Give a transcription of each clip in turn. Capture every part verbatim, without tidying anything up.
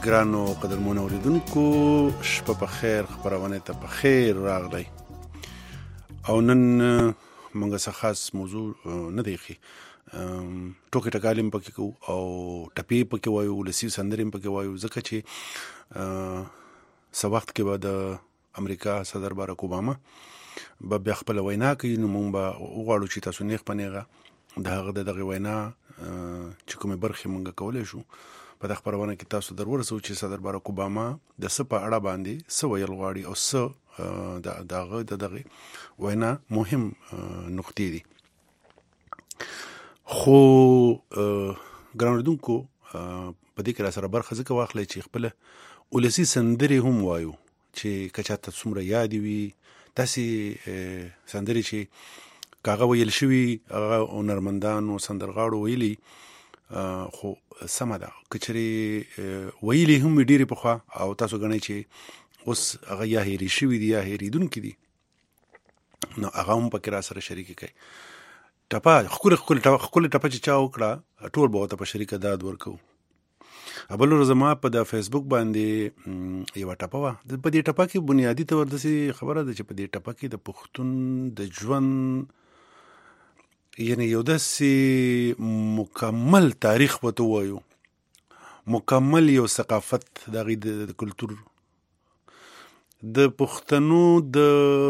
ګرانو قدرمنو اوریدونکو شپه په خیر، خبرونه ته په خیر راغلی. او نن موږ څه خاص موضوع نه دی خي ټوکې ټکالم پکې کو او ټپی پکې وایو، ولسی سندریم پکې وایو، ځکه چې څه وخت کې به د امریکا صدر باراک اوباما به بیا خپل وینا کوي، نو موږ به وغواړو چې تاسو نیغ پنیغه د هغه دغه وینا چې کومې برخې موږ کولی شو په د خبرونه کې تاسو در ورسو چې صدر باراک اوباما د څه په اړه باندې څه ویل غواړي او څه د دغه دغه وینا مهم نقطې دي. خو ګران اوریدونکو په دې کې را سره برخه ځکه واخلئ چې خپل ولسي سندرې هم وایو چې که چاته څومره یادې وي، داسې سندرې چې که هغه ویل شوي هغه هنرمندانو سندرغاړو ویلي خو سمه ده، که چېرې ویلي هم وي ډېرې پخوا او تاسو ګڼئ چې اوس هغه یا هېرې شوي دي یا هېرېدونکي دي، نو هغه هم پکې را سره شریکې کوي. ټپه ښکلې ښکلې ښکلې ټپه چې چا وکړه ټول به ورته په شریکه داد ورکوو. بل ورځ زما په د فیسبوک باندې یوه ټپه وه، په دې ټپه کې بنیادي طور داسې خبره ده چې په دې ټپه کې د پښتون د ژوند یعنی یو داسې مکمل تاریخ ورته ووایو، مکمل یو ثقافت د هغې د کلتور د پښتنو د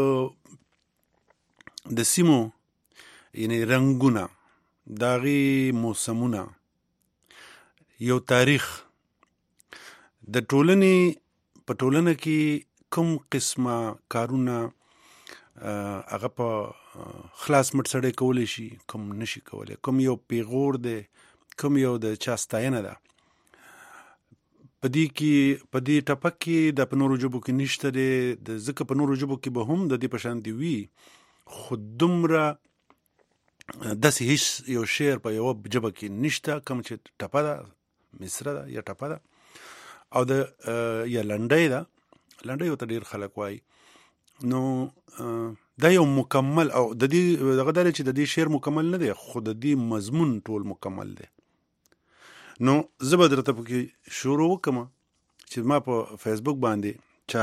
د سیمو یعنی رنګونه د هغې موسمونه یو تاریخ د ټولنې په ټولنه کې کوم قسمه کارونه هغه په خلاص مټ سړی کولی شي، کوم نشي کولی، کوم یو پیغور دی، کوم یو د چا ستاینه ده. په دې کې په دې ټپه کې د په نورو ژبو کې نشته دی، ځکه په نورو ژبو کې به هم د دې په شان دي وي، خو دومره داسې هیڅ یو شعر په یوه ژبه کې نشته کوم چې ټپه ده، مصره ده یا ټپه ده او د یا لنډۍ ده. لنډۍ ورته ډېر خلک وایي. نو دا یو مکمل او د دې دغه دا چې د دې شعر مکمل نه دی، خو د دې مضمون ټول مکمل دی. نو زه به درته پکې شروع وکړم چې ما په فیسبوک باندې چا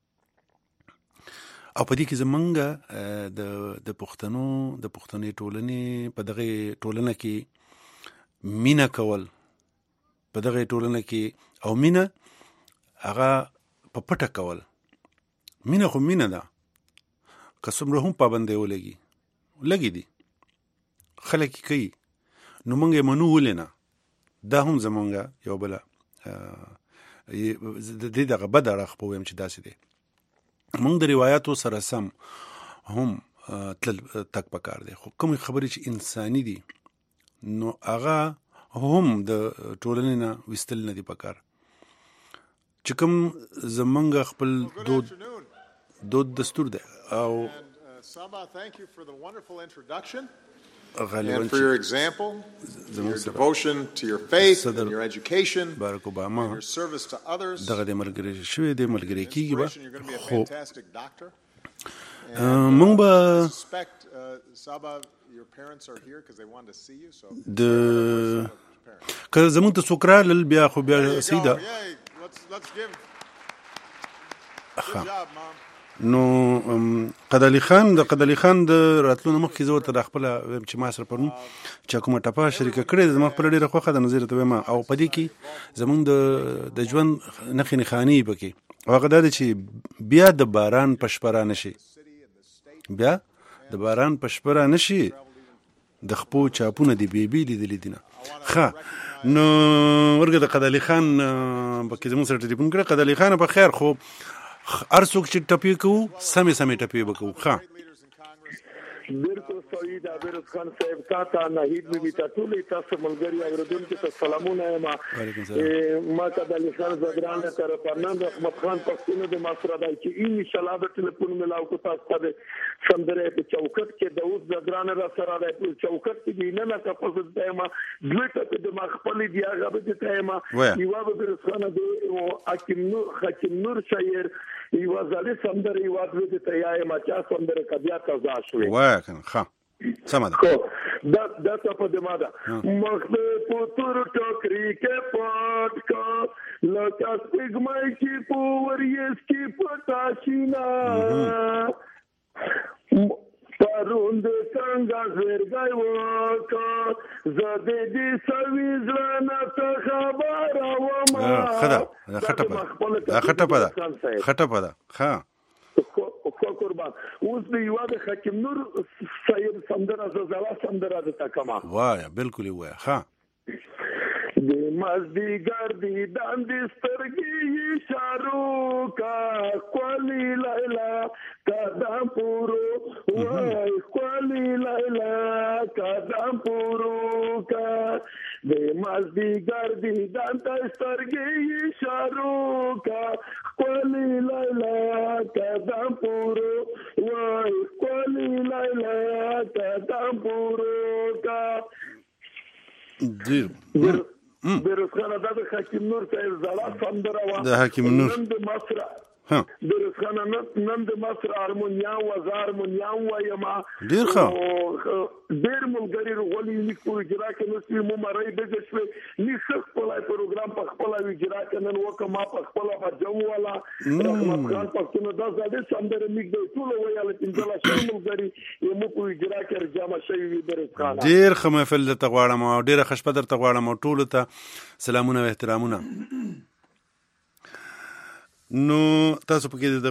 او په دې کې زمونږ د د پښتنو د پښتنې ټولنې په دغه ټولنه کې مینه کول، په دغه ټولنه کې او مینه هغه په پټه کول. مینه خو مینه ده، که څومره هم پابندۍ ولګي لګي دي خلک یې کوي، نو موږ یې منو ولې نه. دا هم زمونږ یو بله د دې دغه بد اړخ به ویم چې داسې دی. موږ د روایاتو سره سم هم تلل تک پکار دی، خو کومې خبرې چې انساني دي نو هغه هم د ټولنې نه ویستل نه دي پکار. چې کوم زمونږ خپل دود دود دستور دی او Saba, thank you for the wonderful introduction غالبا and for your example, your devotion to your faith and your education باراک اوباما and your service to others. دغه د ملګری شوی دی، ملګری کېږي به. You're going to be a خو fantastic doctor. موږ به I suspect, uh, Saba, your parents are here because they wanted to see you. So د که زمونږ ته څوک رالل بیا خو بیا there you سیده go. Yay. Let's, let's give. Good job, Mom. نو قدالي خان د قدالي خان د راتلو نه مخکې زه ورته د خپله ویم چې ما سره پرون چې کومه ټپه شریکه کړې ده، زما خپله ډېره خوښه ده، نو زه درته وایم. او په دې کې زمونږ د د ژوند نښې نښانې پکې او هغه دا ده چې بیا د باران په شپه را نه شي، بیا د باران په شپه را نه شي، د خپو چاپونه د بیبي لیدلي دي نه. ښه نو ورګه د قدالي خان پکې زمونږ سره ټلیفون کړه. قدالي خان په خیر، خو هر څوک چې ټپې کوو سمې سمې ټپې به کوو. ښه بالکل صحیح ده. عبیرز خان صاحب تا ته نهید بي بي ته ټولې تاسو ملګري اورېدونکو ته سلامونه یم. ما قدالي خان زګران ته فرناند احمد خان پښتون د ماسره دی چې ان شاء الله به ټلیفون ملاو کو تاسو ته سندره په چوکټ کې د اوس زګران را سره دی په چوکټ کې نه نه تاسو ته ما دوی ته د ما خپل دی هغه به ته ما یو به برسانه دی او حکیم نور حکیم نور شاعر یو ځلې سندره یو د ته یا ما چا سندره کبیا تازه شوې وای کنه. ښه سمه ده خو دا دا څه په دې ماده مخ په پتور ټوکري کې پټ کا لکه سپګمای کې پوریس کې پټاشینا پروند څنګه زرګای وکا زده دې سويزلنا ته خبر او ما خدا خټه په خټه په خټه په ها خو قربان اوس د یو د حکیم نور سید سندره زړه سندره د تکما وای بالکل وای ها د مزدي ګردي داندې سترګې اشارو کا کولی لیلا قدم پورو وای کولی لیلا قدم پورو کا د مزدي ګردي داندې سترګې اشارو کا کولی لیلا قدم پورو وای کولی لیلا قدم پورو کا ډیر برسخانه دا د حکیم نور صاحب زړه سندره وا د حکیم نور نن د مصر برسخانه نن د مصر هارمونیا و هارمونیا و یما ډیر ښه ډیر ملګری غولي لیک په اجرا کې نو سي مو مړی د شپې ني خپل پروګرام په خپل اجرا کې نن وکما په خپل بجو والا رحمت خان پښتون دا زړه سندره لیک دی ټول ویاله پنځله شل ملګری یمو په اجرا کې رجامه شوی برسخانه ډیر ښه محفل ته غواړم او ډیره خوشبه درته غواړم ټول ته سلامونه او احترامونه نو تاسو پکې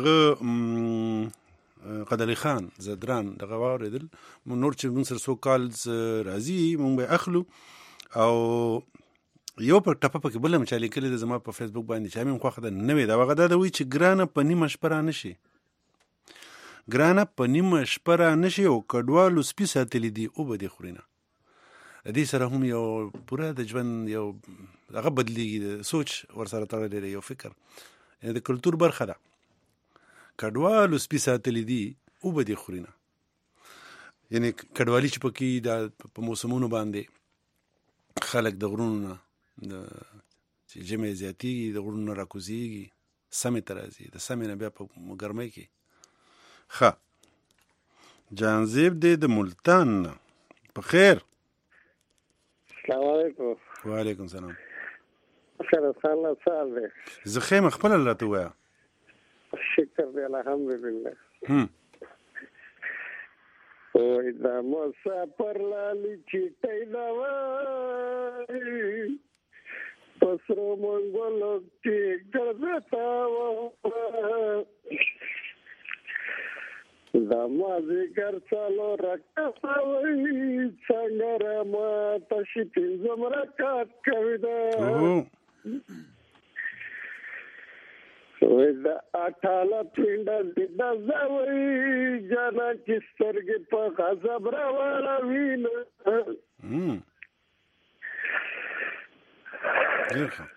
دغه قدر خان زدران دغه واردل نور چې موږ سره سو کالز راځي موږ به اخلو او یو په ټپه پکې بل مچالي کړي د زما په فیسبوک باندې چې موږ خوخه نه وي دا وغه دا وی چې ګرانه په نیمه شپه را نشي ګرانه په نیمه شپه را نشي او کډوالو سپي ساتلي دي او به دي خورینه دې سره هم یو پوره د ژوند یو هغه بدلیږي سوچ ورسره تړلی دی یو فکر د کلتور برخه ده کډوالو سپي ساتلي دي او به دې خورینه یعنی کډوالي چې پکې د په موسمونو باندې خلک د غرونو نه چې جمع زیاتېږي د غرونو نه راکوزېږي سمې ته راځي د سمې نه بیا په ګرمۍ کې ښه جانزیب دی د ملتان نه په خیر السلام علیکم وعلیکم السلام سره سره سره زه خیم خپل الله ته وایا شکر دی الحمدلله هم او دا مسافر لالی چټای دا وای پسرو مونږلو کې ګرځتا و دا مازی گر چالو رکتا وی څنګه ما تشی پینځم رکات کوي دا وې دا اټاله پینډه د زوی جنا چې سترګې په غضب راوړا وینه هم ډیر ښه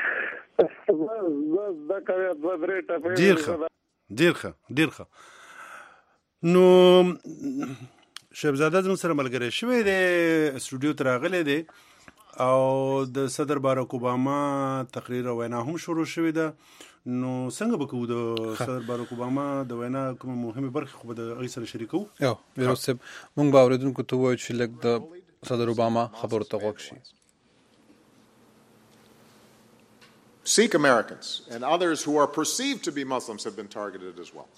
بس دا کوي د درې ټپه ډیر ښه ډیر ښه ډیر ښه نو شهبزاده زموږ سره ملګری شوی دی سټوډیو ته راغلی دی او د صدر باراک اوباما تقریر او وینا هم شروع شوې ده نو څنګه به کوو د صدر باراک اوباما د وینا کومه مهمه برخه خو به د هغې سره شریکو یو ویروز صاحب موږ به اورېدونکو ته ووایو چې لږ د صدر اوباما خبرو ته غوږ شي. Sikh Americans and others who are perceived to be Muslims have been targeted as well.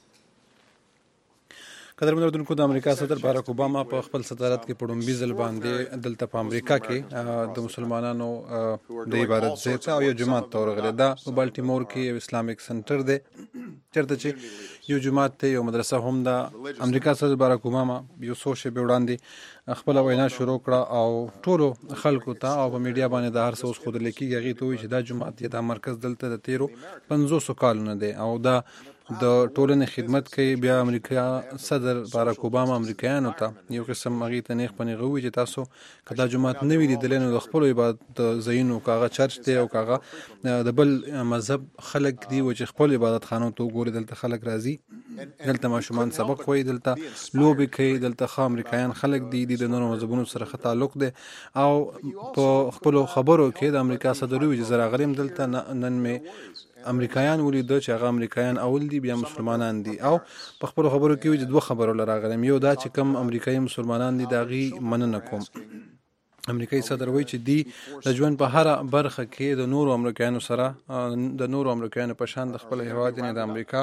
قدرمن اردوونکو د امریکا صدر باراک اوباما په خپل صدارت کې په لومړي ځل باندې دلته په امریکا کې د مسلمانانو د عبادت ځای ته او یو جومات ته ورغلی. دا په بالټیمور کې یو اسلامیک سنټر دی چېرته چې یو جومات دی یو مدرسه هم ده. امریکا صدر باراک اوباما یو څو شېبې وړاندې خپله وینا شروع کړه او ټولو خلکو ته او په میډیا باندې د هر څه اوس ښودلی کېږي هغې ته وایي چې دا جومات یا دا مرکز دلته د تېرو پنځوسو کالونه دی او دا د ټولنې خدمت کوي. بیا امریکا صدر باراک اوباما امریکایانو ته یو قسم هغې ته نیغ په نیغه ووایي چې تاسو که دا جومات نه وي لیدلی نو د خپلو عبادت ځایونو که هغه چرچ دی او که هغه د بل مذهب خلک دي و چې خپلو عبادتخانو ته وګوري دلته خلک راځي دلته ماشومان سبق وایي دلته لوبې کوي دلته ښه امریکایان خلک دي د نورو مذهبونو سره ښه تعلق دی او په خپلو خبرو کې د امریکا صدر ووایي چې زه راغلی یم دلته نن مې امریکایان ولیدو چې هغه امریکایان اول دي بیا مسلمانان دي او په خپل خبرو کې وجد دوه خبرو لراغلم یو دا چې کم امریکایي مسلمانان دي داغي مننه کوم امریکایي صدر وایي چې دی د ژوند په هر برخه کې د نورو امریکایانو سره د نورو امریکایانو په شان د خپل هیواد نه د امریکا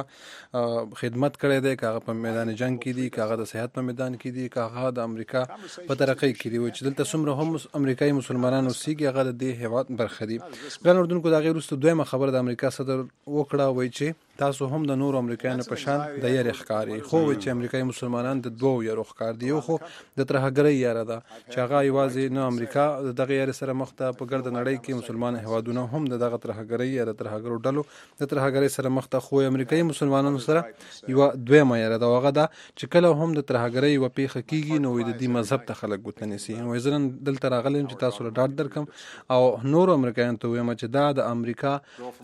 خدمت کړی دی کاغه په میدان جنگ کې دی کاغه د صحت په میدان کې دی کاغه د امریکا په ترقۍ کې دی چې دلته څومره هم امریکایي مسلمانان اوسېږي هغه د دې هیواد برخه دي ګران اردوونکو دا غیر وروسته دویمه خبره د امریکا صدر وکړه وایي چې تاسو هم د نورو امریکایانو په شان د یاري ښکاری خو چې امریکایي مسلمانان د دوو یارو ښکار دی خو د ترهګرۍ یاره ده چې هغه یوازې نه امریکا دغه یاري سره مخ ته په ګرد نړۍ کې مسلمان هیوادونه هم دغه ترهګرۍ یا د ترهګرو ډلو د ترهګرۍ سره مخ ته خو امریکایي مسلمانانو سره یو دویمه یاره ده هغه ده چې کله هم د ترهګرۍ و پیښه کیږي نو د دې مذهب ته خلک ګوتنی سي نو ځنن دلته راغلم چې تاسو له ډاټ درکم او نور امریکایان ته وایم چې دا د امریکا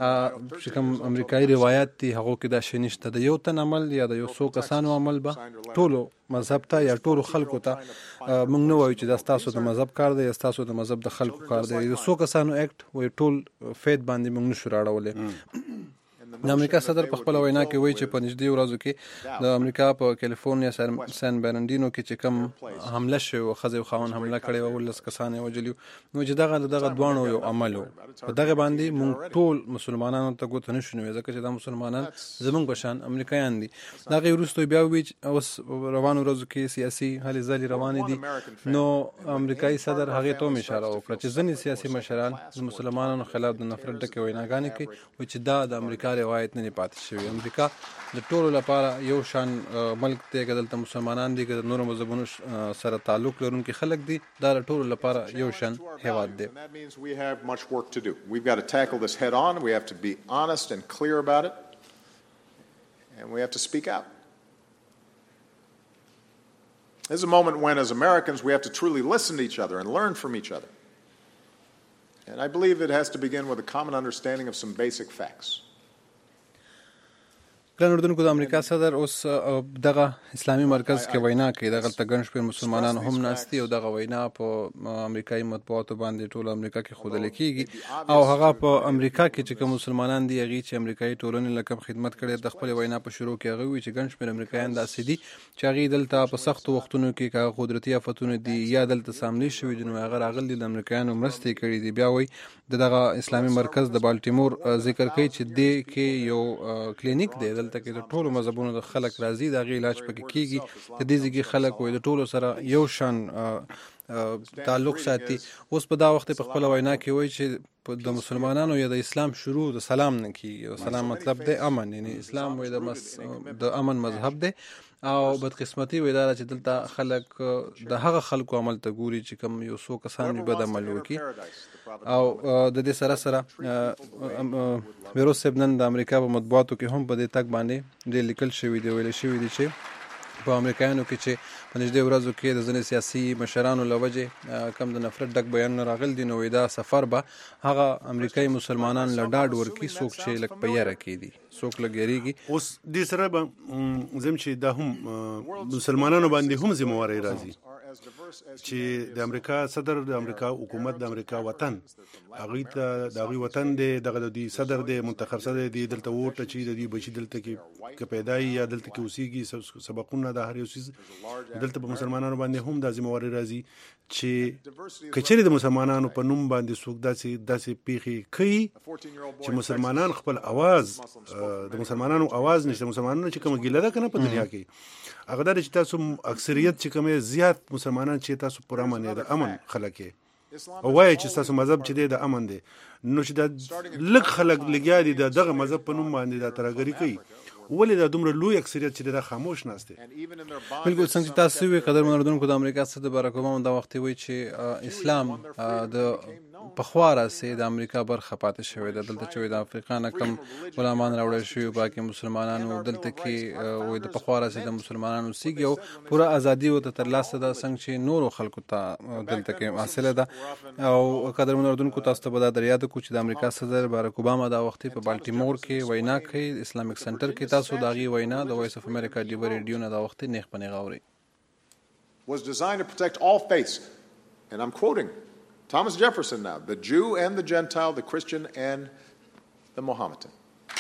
چې کوم امریکایي روایت دي هغه کې دا شي نشته د یو تن عمل یا د یو څو کسانو عمل به ټولو مذهب ته یا ټولو خلکو ته موږ نه وایو چې دا ستاسو د مذهب کار دی یا ستاسو د مذهب د خلکو کار دی د څو کسانو اکټ وایي ټول فیت باندې موږ نشو راړولی د امریکا صدر په خپل وینا کې وایي چې په نږدې ورځو کې د امریکا په کیلیفورنیا سان برناردینو کې چې کوم حمله شوی او ښځې او خاوند حمله کړې وه ولس کسان یې وژلي نو چې دغه دغه دواړو یو عمل و په دغه باندې موږ ټول مسلمانانو ته ګوته نه شو نیوی ځکه چې دا مسلمانان زموږ په شان امریکایان دي د هغې وروسته بیا ووایي چې اوس روانو ورځو کې سیاسي هلې ځلې روانې دي نو امریکایي صدر هغې ته هم اشاره وکړه چې ځینې سیاسي مشران د مسلمانانو خلاف د نفرت ډکې ویناګانې کوي وایي چې دا د امریکا روایت نه پاتې شوی امریکا د ټولو لپاره یو شان ملک دی که دلته مسلمانان دي که د نورو مذهبونو سره تعلق لرونکي خلک دي دا د ټولو لپاره یو شان هیواد دی We have much work to do. We've got to tackle this head on. We have to be honest and clear about it. And we have to speak out. This is a moment when, as Americans, we have to truly listen to each other and learn from each other. And I believe it has to begin with a common understanding of some basic facts. ګران اردوونکو د امریکا صدر اوس دغه اسلامي مرکز کې وینا کوي دغه ګڼ شمېر مسلمانان هم ناست دي او دغه وینا په امریکایي مطبوعاتو باندې ټول امریکا کې ښودل کېږي او هغه په امریکا کې چې کوم مسلمانان دي هغې چې امریکایي ټولنې له کوم خدمت کړی د خپلې وینا په شروع کې هغه وایي چې ګڼ شمېر امریکایان داسې دي چې هغې دلته په سختو وختونو کې که قدرتي آفتونه دي یا دلته ساملې شوي دي نو هغه راغلي دي د امریکایانو مرستې کړي دي بیا وایي د دغه اسلامي مرکز د بالټیمور ذکر کوي چې دې کې یو کلینیک دی دلته کې د ټولو مذهبونو د خلک راځي د هغې علاج پکې کېږي د دې ځای کې خلک وایي د ټولو سره یو شان تعلق ساتي اوس په دا وخت په خپله وینا کې وایي چې د مسلمانانو یا د اسلام شروع د سلام نه کېږي سلام مطلب دی امن یعنی اسلام وایي د مس د امن مذهب دی او بدقسمتي وایي دا چې دلته خلک د هغه خلکو عمل ته ګوري چې کوم یو څو کسان بد عمل وکړي او د دې سره سره ویروس صاحب نن د امریکا په مطبوعاتو کې هم په دې تک باندې ډېر لیکل شوي دي ویل شوي دي چې په امریکایانو کې چې په نږدې ورځو کې د ځینې سیاسي مشرانو له وجې کم د نفرت ډک بیانونه راغلي دي نو دا سفر به هغه امریکایي مسلمانان له ډاډ ورکړي څوک چې لږ په یاره کې دي څوک لږ یېرېږي اوس دې سره به زم چې دا هم مسلمانانو باندې هم ذمهواري راځي چې د امریکا صدر د امریکا حکومت د امریکا وطن هغوی ته د هغوی وطن دی دغه د دوی صدر دی منتخب صدر دی دلته ووټ اچوي د دوی بچي دلته کې که پیدا وي یا دلته کې اوسېږي سبقونه د هر یو څیز دلته په مسلمانانو باندې هم دا ذمهواري راځي چې که چېرې د مسلمانانو په نوم باندې څوک داسې داسې پیښې کوي چې مسلمانان خپل اواز د مسلمانانو اواز نشته مسلمانانو چې کومه ګیله ده که نه په دنیا کې هغه دا چې تاسو اکثریت چې کومې زیات مسلمانان چې تاسو پر امن د امن خلک او وایي چې تاسو مذهب چې دی د امن دی نو چې دا لږ خلک لګیا دي د دغه مذهب په نوم باندې دا ترهګري کوي ولې دا دومره لوی اکثریت چې دا خاموش ناست دی بالکل څنګه چې تاسو وی قدرمن اردوونکو د امریکا صدر باراک اوباما دا وخت وی چې اسلام د پخوا راسي د امریکا برخه پاتې شوی ده دلته چې د افریقا نه کم غلامان راوړل شوي باقي مسلمانانو دلته کې وای د پخوا راسي د مسلمانانو سیګي او پوره ازادي او ترلاسه ده څنګه چې نورو خلکو ته دلته کې حاصله ده او قدرمن اردوونکو تاسو ته به دا در یاد کو چې د امریکا صدر باراک اوباما دا وخت په بالټیمور کې وینا کوي اسلامیک سنټر کې تاسو دا غي وینا د وایس اف امریکا دی ریډیو نه دا وخت نیخ پنه غوري was designed to protect all faiths and I'm quoting Thomas Jefferson now the Jew and the Gentile the Christian and the Mohammedan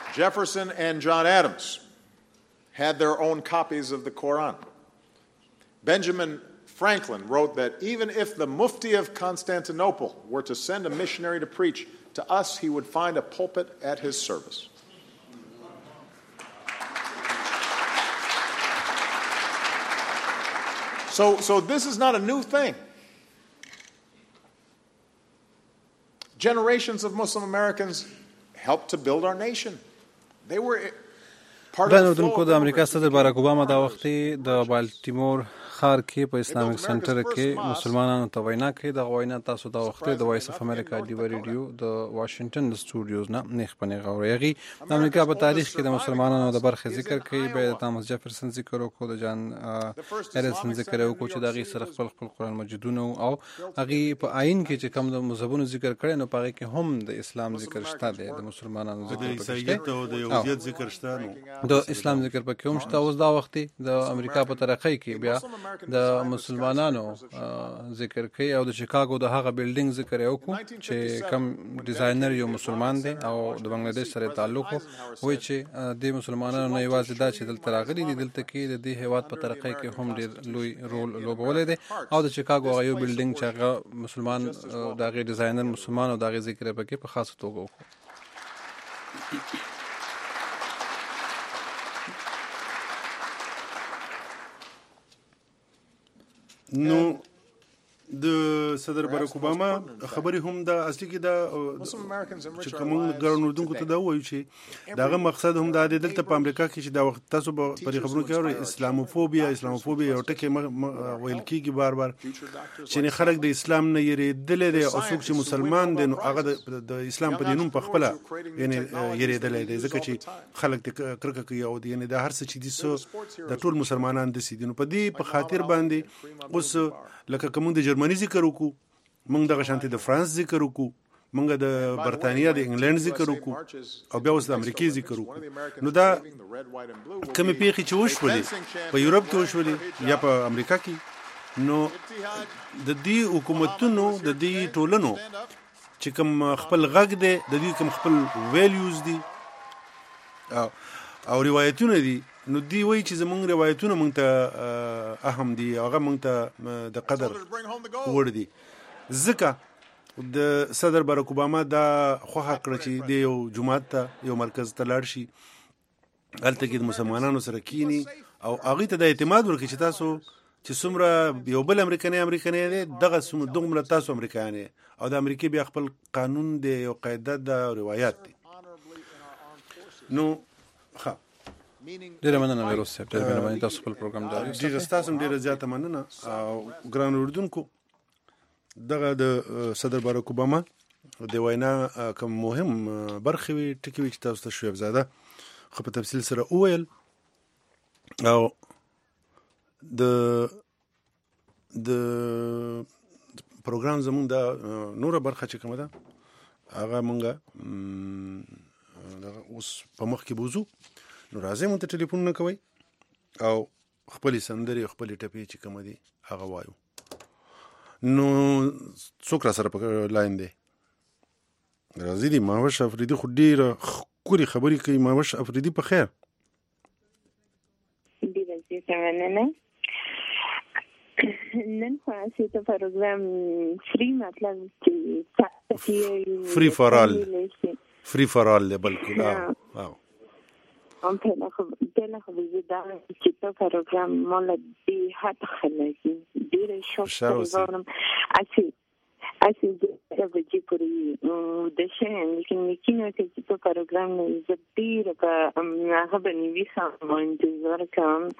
Jefferson and John Adams had their own copies of the Quran. Benjamin Franklin wrote that even if the Mufti of Constantinople were to send a missionary to preach to us, he would find a pulpit at his service. So, so this is not a new thing. Generations of Muslim Americans helped to build our nation. They were part د of the flow نوردونکو of د امریکا immigrants صدر باراک اوباما دا وختي د بالټیمور ښار کې په اسلامیک سنټر کې مسلمانانو ته وینا کوي. د وینا تاسو دا وخت د وایس اف امریکا ډیو ریډیو د واشنگټن د سټوډیوز نه نیخ پنه غوړیږي. د امریکا په تاریخ کې د مسلمانانو د برخه ذکر کوي. به تامس جیفرسن ذکر وکړو، د جان هریسن ذکر وکړو چې دا غي سره خپل خپل قران مجیدونه او هغه په آئین کې چې کوم د مذهبونو ذکر کړي نو پاره کې هم د اسلام ذکر شته، د مسلمانانو ذکر پکې او د يهودیت ذکر شته، نو د اسلام ذکر پکې هم شته. اوس دا وخت د امریکا په ترقۍ کې بیا د مسلمانانو ذکر کوي او د شیکاګو د هغه بلډینګ ذکر یو کو چې کم ډیزاینر یو مسلمان دی او د بنگلاديش سره تعلق وي چې د مسلمانانو نه یوازې دا چې دلته راغلي دي، دلته کې د دې هیواد په ترقۍ کې هم ډېر لوی رول لوبولی دی. او د شیکاګو یو بلډینګ چې هغه مسلمان د هغې ډیزاینر مسلمان او د هغې ذکر پکې په خاصه توګه وکړو. نو د صدر باراک اوباما خبرې هم د اصلي کې دا چې کوم ګرانودونکو ته دا وایي چې داغه مقصد هم دا دی دلته په امریکا کې چې دا وخت تاسو په خبرونو کې اورئ اسلاموفوبیا اسلاموفوبیا یو ټکی ویل کېږي بار بار چې خلک د اسلام نه یریدل دي او څوک چې مسلمان دي نو هغه د اسلام په دینوم په خپل یعنی یریدل دي ځکه چې خلک د کرکه کوي او یعنی د هر څه چې دي سو د ټول مسلمانان دي سي نو په دې په خاطر باندې اوس لکه کوم د جرمني ذکر وکړو، موږ د شانتي د فرانس ذکر وکړو، موږ د برتانیا د انګلند ذکر وکړو او بیا اوس د امریکای ذکر وکړو. نو دا کومې پیښې چې وشولې په یورپ کې وشولې یا په امریکا کې، نو د دې حکومتونو د دې ټولنو چې کوم خپل غږ دی، د دې کوم خپل ویلیوز دي او روایتونه دي، نو دی وایي چې زمونږ روایتونه مونږ ته اهم دي، هغه مونږ ته د قدر وړ دي. ځکه د صدر باراک اوباما دا خوښه کړه چې د یو جماعت ته یو مرکز ته لاړ شي، هلته کې د مسلمانانو سره کینی او هغې ته د اعتماد ورکړي چې تاسو چې څومره یو بل امریکنی امریکنی دی دغه دومره تاسو امریکایان او د امریکې بیا خپل قانون دی، یو قاعده ده، روایات دي. نو ښه ډیره مننه ویروس صاحب، ډیره مهرباني، تاسو خپل پروګرام جاري وساتئ. ډیره ستاسو ډیره زیاته مننه. او ګران اردوونکو دغه د صدر باراک اوباما د وینا کوم مهم برخې وي ټکي وي چې تاسو ته شعیب زاده خو په تفصیل سره وویل. او د د پروګرام زموږ د نوره برخه چې کومه ده هغه مونږه اوس په مخ کې بوزو. نو راځئ مونږ ته ټلیفون نه کوئ او خپلې سندرې او خپلې ټپې چې کومه دي هغه وایو. نو څوک را سره په لاین دی؟ راځي دي ماوش افریدي خو ډېره ښکلې خبرې کوي. ماوش افریدي په خیر؟ ډېره زیاته مننه. نن خو اسې ته پروګرام فری مطلب چې فری فار آل فری فار آل دی بالکل. او هم پهلا خب دل خب زیدان که تو پروگرام مال بی حد خلاقی دیر شوق دارم اسی اسی دیر بجی پوری دشن لیکن میکنه که تو پروگرام زدیر با نهاب نویسم و انتظار کم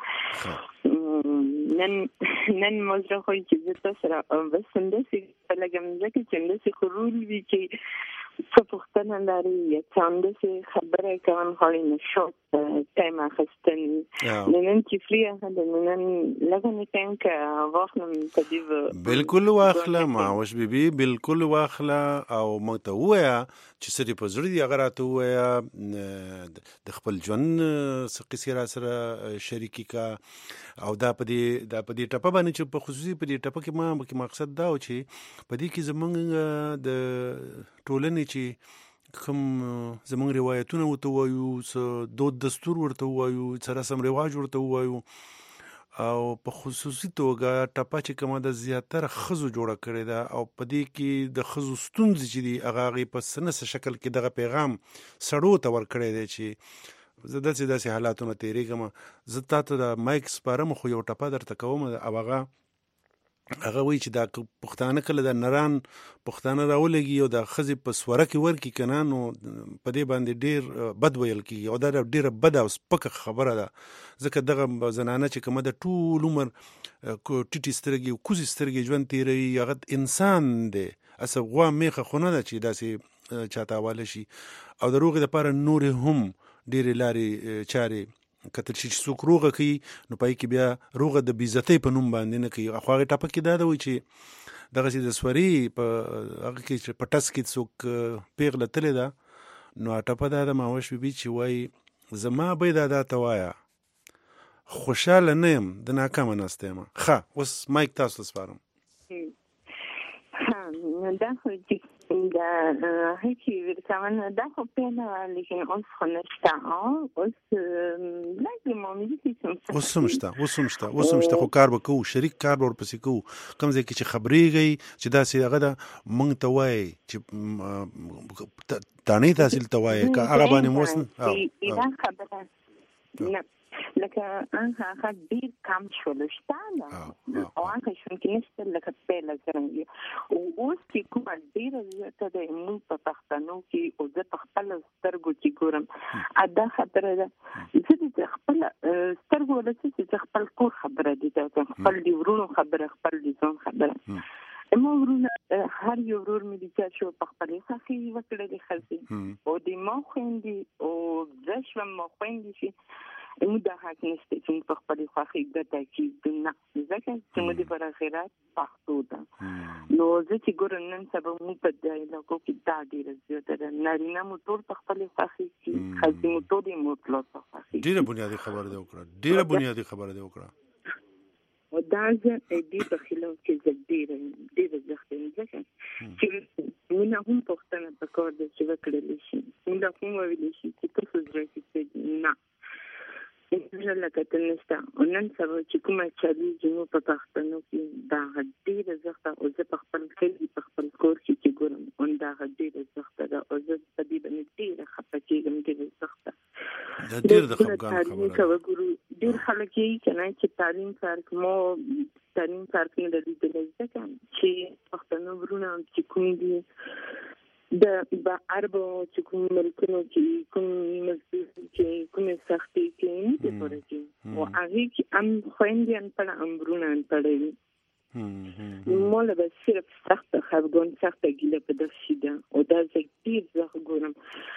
نن نن مزرع خوی که زد سر بس سندسی لگم زکی چندسی خرولی بی که څه پوښتنه لري یا څه همداسې خبره کوم خاړې نه شوت ټایم اخیستنې نن چې فری اخلم نن لږه نه ټایم که واخلم په دې بالکل واخله ماوش بیبي بالکل واخله او موږ ته ووایه چې څه دې په زړه دي هغه راته ووایه، د خپل ژوند څه قصې را سره شریکي کا. او دا په دې دا په دې ټپه باندې چې په خصوصي په دې ټپه کې ما مقصد دا و چې په دې کې زمونږ د ټولنې چې کوم زمونږ روایتونه ورته وایو، څه دود دستور ورته وایو، څه رسم رواج ورته وایو، او په خصوصي توګه ټپه چې کومه ده زیاتره ښځو جوړه کړې ده، او په دې کې د ښځو ستونزې چې دي هغه هغې په څه نه څه شکل کې دغه پیغام سړو ته ورکړی دی چې زه داسې داسې حالاتونه تېرېږم. زه تا ته د مایک سپارم، خو یو ټپه درته کوم، او هغه هغه وایي چې دا پښتانه کله د نران پښتانه راولګي او د ښځې په سوره کې ورکړي که نه، نو په دې باندې ډېر بد ویل کېږي، او دا ډېره بده او سپکه خبره ده، ځکه دغه زنانه چې کومه ده ټول عمر ټیټې سترګې او کوزې سترګې ژوند تېروي، هغه انسان دی، هسې غوا میخه خو نه ده چې داسې چاته حواله شي. او د روغې دپاره نورې هم ډېرې لارې چارې کتل شي چې څوک روغه کوي، نو پای کې بیا روغه د بېعزتۍ په نوم باندې نه کوي. خو هغې ټپه کې دا ده وایي چې دغسې د سورې په هغه کې چې په ټس کې څوک پیغله تلې ده، نو ټپه دا ده ماوش بیبي چې وایي زما بیده دا ته وایه خوشحاله نه یم د ناکامه ناسته یم. ښه، اوس مایک تاسو ته سپارم. دا خو دا هیچی ورکوونه دا خو پیله، لیکن اوس خو نشته. اوس لازم مومیدی چې اوس هم شته اوس هم شته اوس هم شته خو کار به کوو، شریک کار به ورپسې کوو. کوم ځای کې چې خبرېږئ چې داسې هغه ده موږ ته وایي چې تانۍ تحصیل ته وایي، که هغه باندې مو اوس دا خبره نه لکه هغه ډېر کم شول شته نه، او هغه شون کې نشته لکه پیله څرنګه. او اوس چې کومه ډېره زیاته ده موږ په پښتنو کې، او زه په خپلو سترګو کې ګورم دا خبره ده. زه د خپل سترګو له څه چې خپل کور خبره دي، خپل د ورونو خبره، خپل د ځان خبره. ما ورونه هر یو ورور مې د چا شو په خپلې خوښې وکړلې ښځې، او د ما خویندې او زه شوم ما خویندې شي، موږ دا حق نشته چې موږ په خپلې خوښې ګټه کېږدو، نه، ځکه چې موږ د پر آخرت پښتو ده. نو زه چې ګورم نن سبا موږ په دې علاقو کې دا ډېره زیاته ده، نارینه مو ټول په خپلې خوښې کې، ښځې مو ټول یې مو پلار په خوښې کې. ډېره بنیادي خبره دې وکړه، ډېره بنیادي خبره دې وکړه. او دا زه دې په خلاف کې زه ډېره ډېره زخت یم، ځکه چې مونږ هم پوښتنه پکار ده چې وکړلی شي، مونږ هم ویلی شي چې تاسو زړه کې نه لکه ته نشته. او نن سبا چې کومه چلیږي نو په پښتنو کې دا ډېره زخته، او زه په خپل کلي په خپل کور کې چې ګورم او دا ډېره زخته ده، او زه په دې باندې ډېره خفه کېږم، ډېره زخته. دا ډېر د خفګان خبره ده. ډېر خلک یې که نه چې تعلیم فرق ما تعلیم فرق نه ده لیدلی، ځکه چې پښتنو ورونه چې کوم دي د به عربو چې کوم ملکونو کې کوم مزدور کې کومې سختۍ کې نه دي پوره کړي، او هغې کې هم خویندې انپړه هم ورونه انپړه وي. ما له به صرف سخته خفګان سخته ګیله په دغه شي ده، او دا زه ډېر زه ګورم.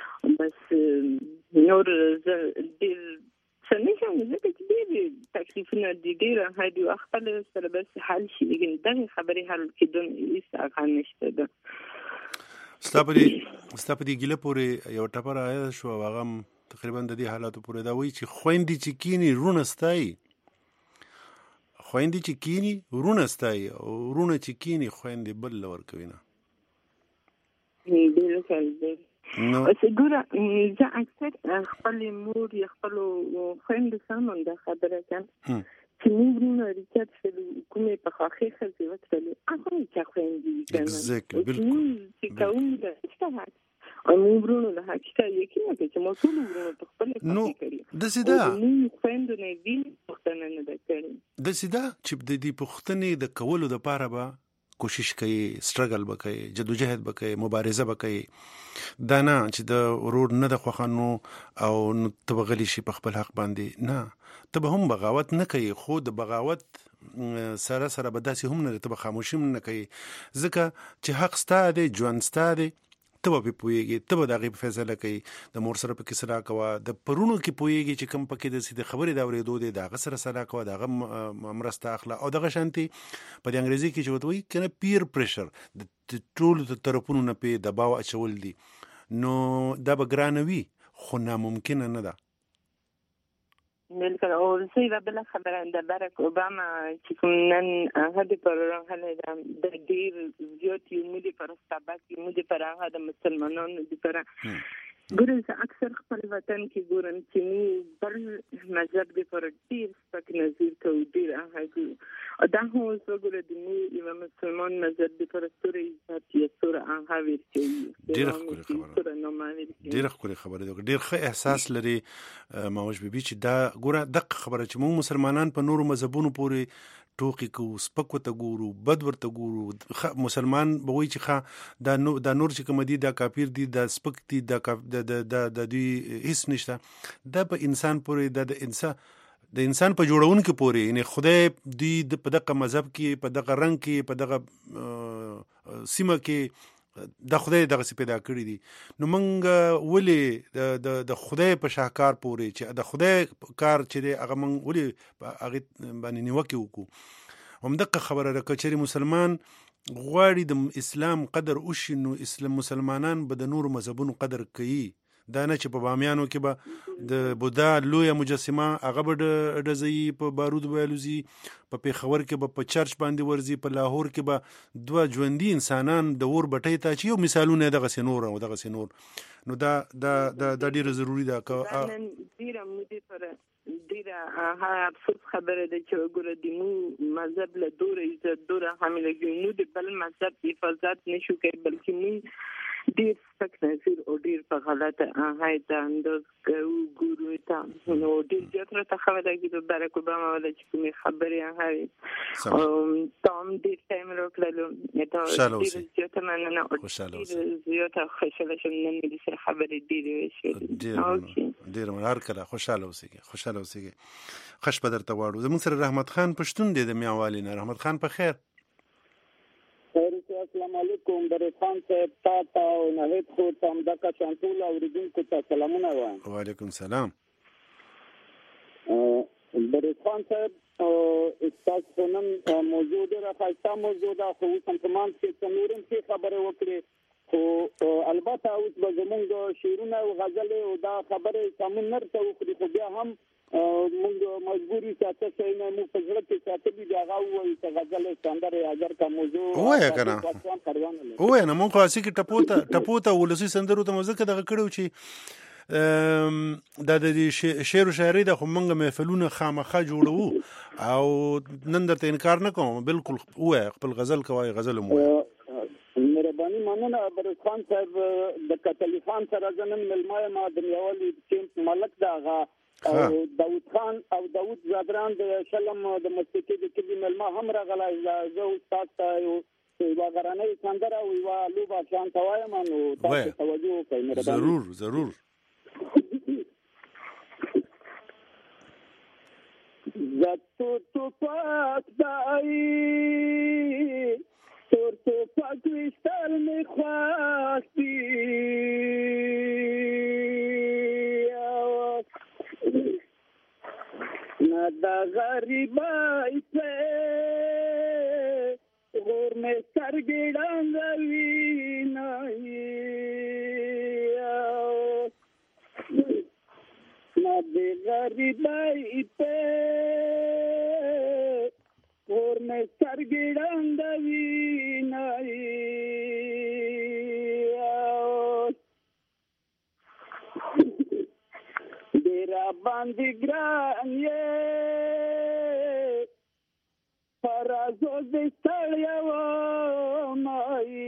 بس نور زه ډېر څه نه شم، ځکه چې ډېرې تکلیفونه دي، ډېره هدي او خپله سره بس حل شي، لیکن دغې خبرې حل کېدون هېڅ هغه نشته ده. ستا په دې ګیله پورې یو ټپه رایاده شو، او هغه هم تقریبا د دې حالاتو پورې دا وایي چې خویندې چې کیني وروڼه ستایي، خویندې چې کیني وروڼه ستایي، او وروڼه چې کیني خویندې بل له ورکوي نه. بالکل اوس ګوره زه اکثر خپلې مور یا خپلو خویندو سره هم دا خبره کوم چې موږ وروڼه ریچارډ شولو، کومې په خوښۍ ښځې وکړلې هغه یې چا خویندې وي که نه، موږ چې کوو د شته حق، او موږ وروڼو له حقیقت یقین نه کوي چې ما ټولو وروڼو په خپلې خوښۍ کړي، داسې ده موږ خویندو نه یې بېل پوښتنه نه ده کړې. داسې ده چې د دې پوښتنې د کولو دپاره به کوشش کوي، سټرګل به کوي، جدوجهد به کوي، مبارزه به کوي. دا نه چې د ورور نه د خوښه نو او نو ته به غلی شي په خپل حق باندې، نه، ته به هم بغاوت نه کوي، خو د بغاوت سره سره به داسې هم نه، ته به خاموشي هم نه کوي، ځکه چې حق ستا دی، ژوند ستا دی، ته به پرې پوهېږې، ته به د هغې په فیصله کوي. د مور سره پکې صلاح کوه، د پرونو کې پوهېږي چې کوم پکې داسې د خبرې د اورېدو دی، د هغه سره صلاح کوه، د هغه مرسته اخله. او دغه شانتې په دې انګریزي کې چې ورته وایي که نه پیر پریشر، د ټولو طرفونو نه پې دباو اچول دي، نو دا به ګرانه وي خو ناممکنه نه ده. بالکل. او ورسې و بل خبره د باراک اوباما چې کوم نن هغه پر هغه د ډیر زیات یمودي پر استابات یمودي پر هغه د مسلمانانو د پر ګورل اکثر خپل وطن کې ګورم چې نو بل مذهب د پر ډیر سپک نظر کوي ډیر هغه او دا هو څنګه د نو یو مسلمان مذهب د پر ستوري ذات یې ستوره هغه ورته ډیر خبره ډیر خبره ده ډیر ښه احساس لري ماوش بیبي چې دا ګوره دغه خبره چې موږ مسلمانان په نورو مذهبونو پورې ټوکی کو سپک ورته ګورو بد ورته ګورو مسلمان به وایي چې ښه دا نو دا نور چې کوم دي دا کافر دي دا سپک دي دا د د د دوی هیڅ نشته دا په انسان پورې دا د انسان د انسان په جوړونکو پورې یعنی خدای دی په دغه مذهب کې په دغه رنگ کې په دغه سیمه کې د خدای دغه څه پیدا کړی دي نو مونږ ولې د د خدای په شاهکار پورې چې د خدای کار چې دی هغه مونږ ولې هغه باندې نیوکه وکړو هم دغه خبره ده چې مسلمان غواړي د اسلام قدر وشي نو اسلام مسلمانان به د نورو مذهبونو قدر کوي دا نه چې په بامیانو کې به د بودا لویه مجسمه هغه به ډزي په بارود بیلوزي په پیښور کې به په چرچ باندې ورزي په لاهور کې به دوه ژوندۍ انسانان د اور بټۍ ته چې یو مثالونه دغه سينور او دغه سينور نو دا دا دا ډیره ضروری ده که ډیره مودي پر ډیره ها افسوس خبره ده چې وګوره د مو مذهب له دوره عزت دوره حاملګي نو د بل مذهب حفاظت نشو کوي بلکې مو ډیر سپک نظر او ډیر په غلطه هاي د انداز ګورو ته نو ډیر زیات راته خبره کیږي د باراک اوباما ولا چې کومه خبره هاي او تام ډیر ټایم راکړلو ته ډیر زیات مننه او ډیر زیات خوشاله شوم نن دې سره خبرې ډیرې وشوې ډیر هر کله خوشاله اوسئ خوشاله اوسئ خوش بدر ته واړو زموږ سره رحمت خان پښتون دی د میاوالي نه رحمت خان په خیر السلام علیکم برې خان صاحب تا تا او نهید خو تم دکا چانټول اوریدونکو ته سلامونه وایم وعلیکم السلام برې خان صاحب استاد خونم موضوع ډیره ښایسته موضوع ده خو اوس هم په منځ کې څه نورم څه خبرې وکړې خو البته اوس به زمونږ شعرونه او غزلې او دا خبرې سمون نرته وکړي خو بیا هم موږ مجبوري ساته چې نه موږ په ځړ کې ساته دي هغه وایي چې غزل سندره اگر کا موضوع وایي کنه وایي نه موږ خاصه کې ټپوته ټپوته ولسی سندرو ته مزه دغه کړو چې د دې شعر او شاعري د همغه محفلونه خامخه جوړو او نن درته انکار نه کوم بالکل وایي خپل غزل کوي غزل مو مهرباني مننه برې خان صاحب د کتلی خان سره زنن ملمای ما د میوالي چې ملک داغه او داوود خان او داوود زادران د شلم د مسجد د کلی ملما هم راغلی زه استاد ته یو غرانه سندره او یو لوبه شان توایم نو تاسو توجه وکړئ ضرور ضرور زتو تو پاک دای تور تو پاک وشتر می خواستی دا غریبای په غور مې سرګړنګوي نه نه دا غریبای په غور مې سرګړنګوي نه ډیرا باندې ګران یې فرازو دې ستړیا و مای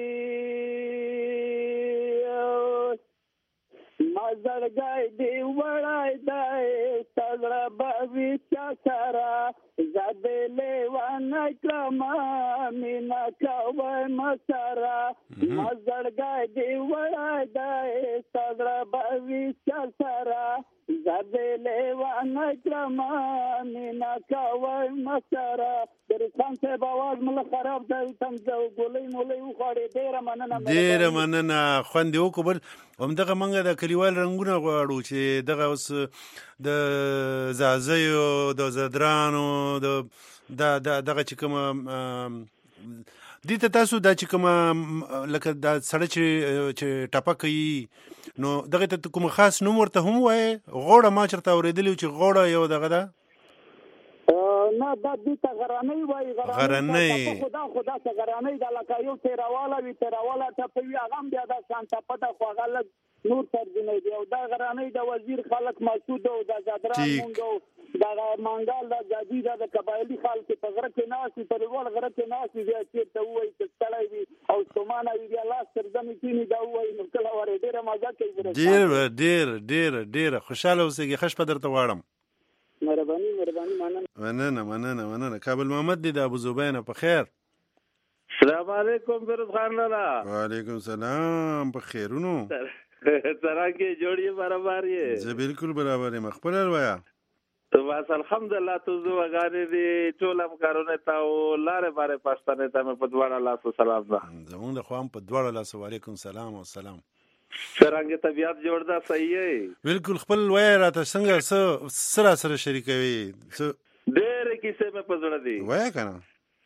مازړګای دې وړای دای ستړا باوي چا سارا زابلې وانه کما مینا کوي مسارا مازړګای دې وړای دای ستړا باوي چا سارا زابلې وانه کما مینا کوي مسارا درخان صاحب आवाज مل خراب دی تم جو ګولې مولې خوړې ډېر مننه ډېر مننه خوند یو کوبل هم دغه منګه د کلیوال رنگونه غواړو چې دغه اوس د زازیو د زدرانو د دغه چې کوم دې ته تاسو دا چې کومه لکه دا سړی چې چې ټپه کوي نو دغه ته کوم خاص نوم ورته هم وایي؟ غوړه ما چېرته اورېدلي چې غوړه یو دغه ده نه دا دې ته غرانۍ وایي. غرانۍ خدا خدا څه غرانۍ ده لکه یو تیرواله وي تیرواله ټپه وي هغه هم بیا دا شان ټپه ده خو هغه لږ نور ترجمه دی. او دا غرانۍ د وزیر خلک مسعود او د زدران مونږ دا مانګال د جادي د قبایلی خلک په غره کې ناسي په ډول غره کې ناسي بیا چې ته وایي چې ستړی وي او ستومانه وي بیا لاس تر دمې کینی دا وایي نو کله ورې ډېره مزه کوي. ډېر ډېر ډېر ډېره خوشحاله اوسېږي. ښه شپه درته غواړم. مهرباني مهرباني مننه مننه مننه مننه. کابل محمد دی د ابو زبینه په خیر. السلام علیکم فیروز خان لالا. وعلیکم السلام. په خیرونو څرنګه جوړی برابر یې؟ زه بالکل برابر یم. خپل الویا تو بس الحمدلله تو زو غاری دی ټول کارونه تا او لارې باره پښتنه ته په دواړه لاس سلام ده. زمونږ د خوام په دواړه لاس وعلیکم سلام او سلام. څرنګه طبيعت جوړ ده صحیح دی؟ بالکل. خپل وای راته څنګه س سره سره شریکوي؟ ډېر کیسه مې پزړه دی. وای کنه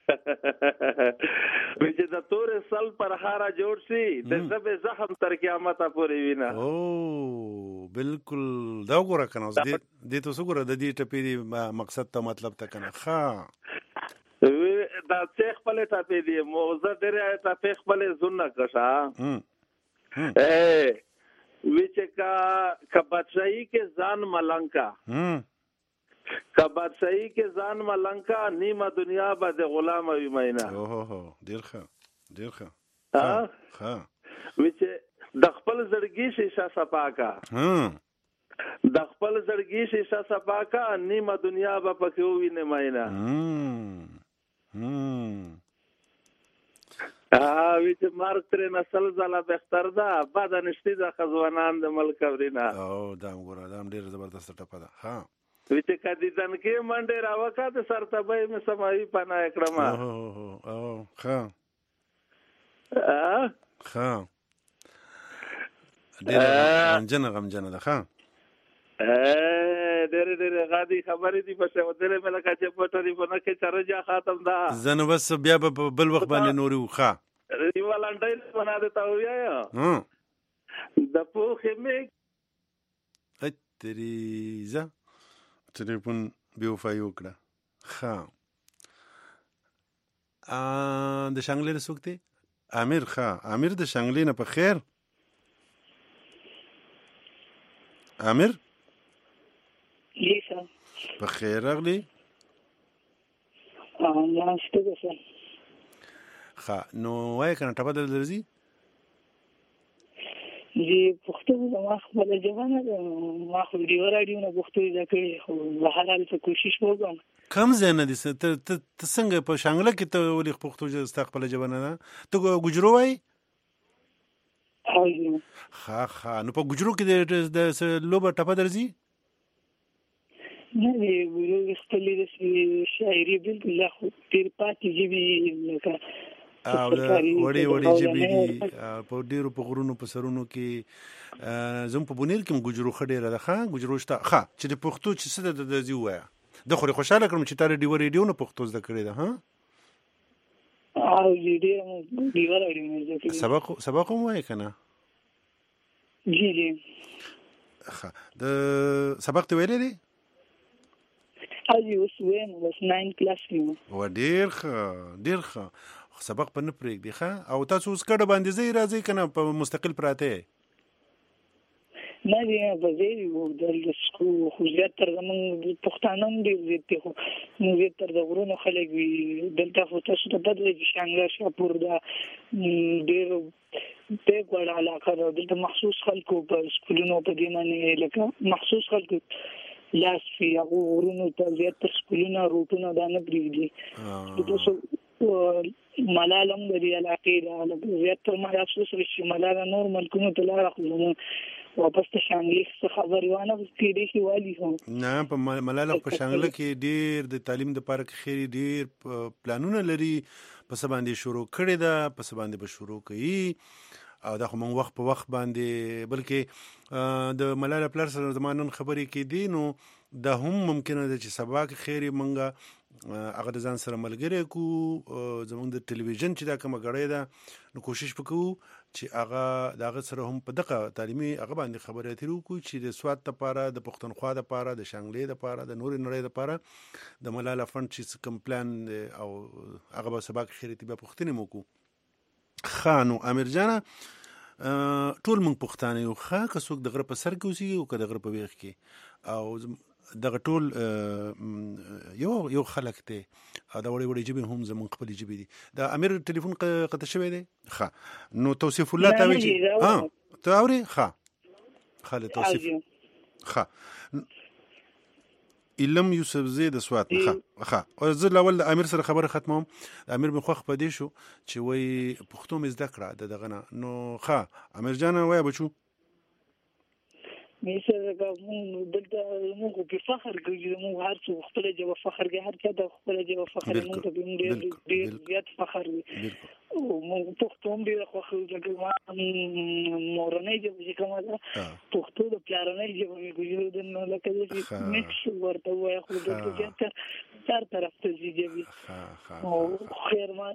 وچ د تور سل پر هارا جوړ شي د سبه زخم تر قیامت پورې وینا. او بالکل دا وګوره کنه اوس دې دې ته وګوره د دې ټپې دی مقصد ته مطلب ته کنه. ښه دا څه خپل ټپې دی موزه درې ټپې خپل زونه کښا اے وچ کا کبچای کې ځان ملنکا کبچای کې ځان ملنکا نیمه دنیا به غلام وي مینا. اوه هو ډیر ښه ډیر ښه. ها ها وچ د خپل زړګي شیشه صفاکا ها د خپل زړګي شیشه صفاکا نیمه دنیا به پکې ویني مینا. هم هم ا وی چې مارک تر نسل زلا بهتر ده بعد نشتی د خزوانان د ملک ورینا. او دا وګوره دا ډیر زبردست ټپه ده. ها وی چې کدی دن کې منډه راوکاته سرتبې مې سمای پنا کړم. او او ښه ا ښه ډیر غمجن غمجن ده. ښه ډېر ډېر غادي خبرې دي په څه ودلې مې لکه چې په ټلیفون کې چرجا ختم ده. زه نو بس بیا په بل وخت باندې نوري وخا یو ولانډای بنا دیتا ویا ها د پوخې مې اتریزه ټلیفون بیا وفای وکړه. ښه ا د شانګلې رسوکته امیر. ښه امیر د شانګلې نه په خیر. امیر لیسا په خیر راغلی. اه ستاسو څه ښه نو وای کنه ټپه در درځي؟ جی پښتو زما خپل ځوانه ما خو ډیو راډیو نه پښتو زده کړې خو بهر حال څه کوشش وکم. کم ځای نه دي ته څنګه په شانګله کې ته ولې پښتو زده خپل ځوانه نه ته ګجرو وای؟ ښه ښه نو په ګجرو کې د لوبه ټپه درځي؟ نه دی ګورو خپل د شاعري بالکل خو تیر پاتې جبي لکه او وړي وړي جبي دي په ډیرو په غرونو په سرونو کې زم په بونیر کې ګجرو خډيره ده. ښه ګجرو شته. ښه چې د پښتو چې څه د دزي وایا د خوري خوشاله کړم چې تار دی ور ریډیو نه پښتو زده کړی ده. ها او ریډیو دی ور ریډیو سبق سبق مو وای کنه؟ جی جی ښه د سبق ته ویلې دي؟ اجي اوس ویم بس ناین کلاس کې و ډیر ښه ډیر ښه سبق په نه پرېږدي. ښه او تاسو اوس کډه باندې ځئ راځئ کنه په مستقل پراته نه دی په دې وو د سکو خو زیاتره زمونږ پښتانه هم ډېر زیات دي خو نو زیاتره د غرونو خلک وي دلته خو تاسو ته پته دی چې شانګله شاپور دا ډېر ډېر وړ علاقه ده دلته مخصوص خلکو په سکولونو په دې باندې لکه مخصوص خلکو لاس فی هغه غرونو ته زیاتره سکولونه روټونه دا نه پرېږدي. تاسو ملالم د دې علاقې دا زیاتره محسوس شي ملاله نور ملکونو ته لاره خو واپس ته شانګلې څه خبرې وانه کې دې کې والی هم نه په ملاله په شانګله کې ډېر د تعلیم د پاره کې خېری ډېر پلانونه لري په سبا باندې شروع کړي دا په سبا باندې به شروع کوي او دا خو مونږ وخت په وخت باندې بلکې د ملاله پلار سره زمانن خبرې کې دي نو دا هم ممکنه ده چې سبا کې خېری مونږه هغه د ځان سره ملګری کو زمونږ د ټلویزیون چې دا کومه غړې ده نو کوشش وکړو چې هغه دغه سره هم په دغه تعلیمي هغه باندې خبرې اترې وکړو چې د سواد لپاره د پښتونخوا لپاره د شانګلې لپاره د نور نړۍ لپاره د ملاله فند چې کوم پلان او هغه به سبا خیرتي به پښتنې مو کو خانو امیر جان ټول موږ پښتانه یو ښه که څوک د غره په سر کې اوسېږي او که د غره په بیخ کې او دغه ټول یو یو خلک دی دا وړي وړي جبې هم زمون خپل جبې دي دا امیر ټلیفون قطع شوی دی ښه نو توصیف الله تاوی چې ها ته اوري ښه خاله توصیف ښه علم یوسف زید سوات ښه ښه او زه لاول د امیر سره خبره ختموم امیر مخ خو په دې شو چې وای پښتو مې زده کړه دغه نه نو ښه امیر جان وای بچو مې سره کوم دلته موږ په فخر کوي موږ هر څو خپل جو فخر کوي هر چا د خپل جو فخر موږ ته ډېر ډېر زیات فخر وي او موږ پښتون ډېر خوښو چې مورنۍ جو چې کومه ده پښتو د پلارنۍ جو موږ د نو لکه چې مکس ورته وای خو د ټول تر طرف ته ځي او خیر ما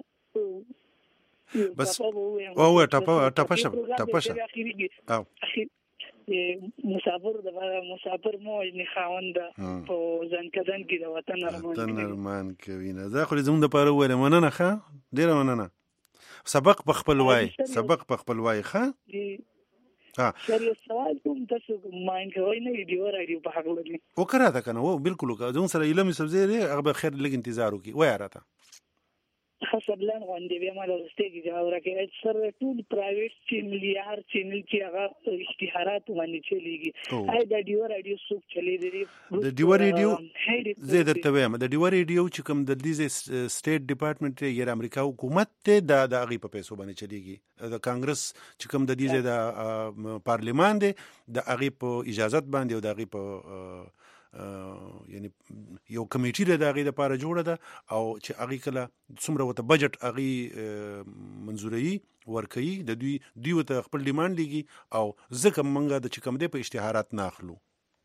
بس او ټاپا ټاپا ټاپا او مسافر د مسافر مو نه خاوند په ځان کدن کې د وطن ارمان وطن ارمان کوي نه زه خو زموږ د پاره وره مننه ښه ډیره مننه سبق په خپل وای سبق په خپل وای ښه ها شریعت سوال کوم تاسو ماین کوي نه دی ور ایډیو په حق لري وکړه تا کنه و بالکل زموږ سره علم سبزی هغه به خیر لګ انتظار وکي وای راته خاصبلان غونډې به ما لرستګي دا ورکه سر ټول پرایویټ چینل یار چینل چې هغه اشتهارات باندې چلیږي اې د ډیو رادیو سوق چلی دی د ډیو رادیو زه درته وایم د ډیو رادیو چې کوم د دې سټیټ ډپارټمنټ یې امریکا حکومت ته د دغه په پیسو باندې چلیږي د کانګرس چې کوم د دې د پارلیمان دی د هغه په اجازه باندې او د هغه په یعنی یو کمیټي د هغه لپاره جوړه ده او چې هغه کله څومره وته بجټ هغه منزوري ورکړي د دوی دوی وته خپل ډیماند لګي او ځکه مونږه د چې کوم دی په اشتهارات نه اخلو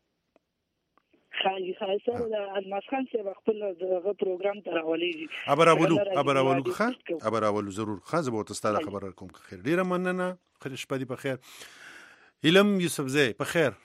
خالي خاصه د الماس خان څخه خپل دغه پروګرام تراولېږي ابراولو ابراولو ښه ابراولو ضرور خاصه به تاسو خبر کوم خیر ډیره مننه خیر شپه دی په خیر علم یوسف زی په خیر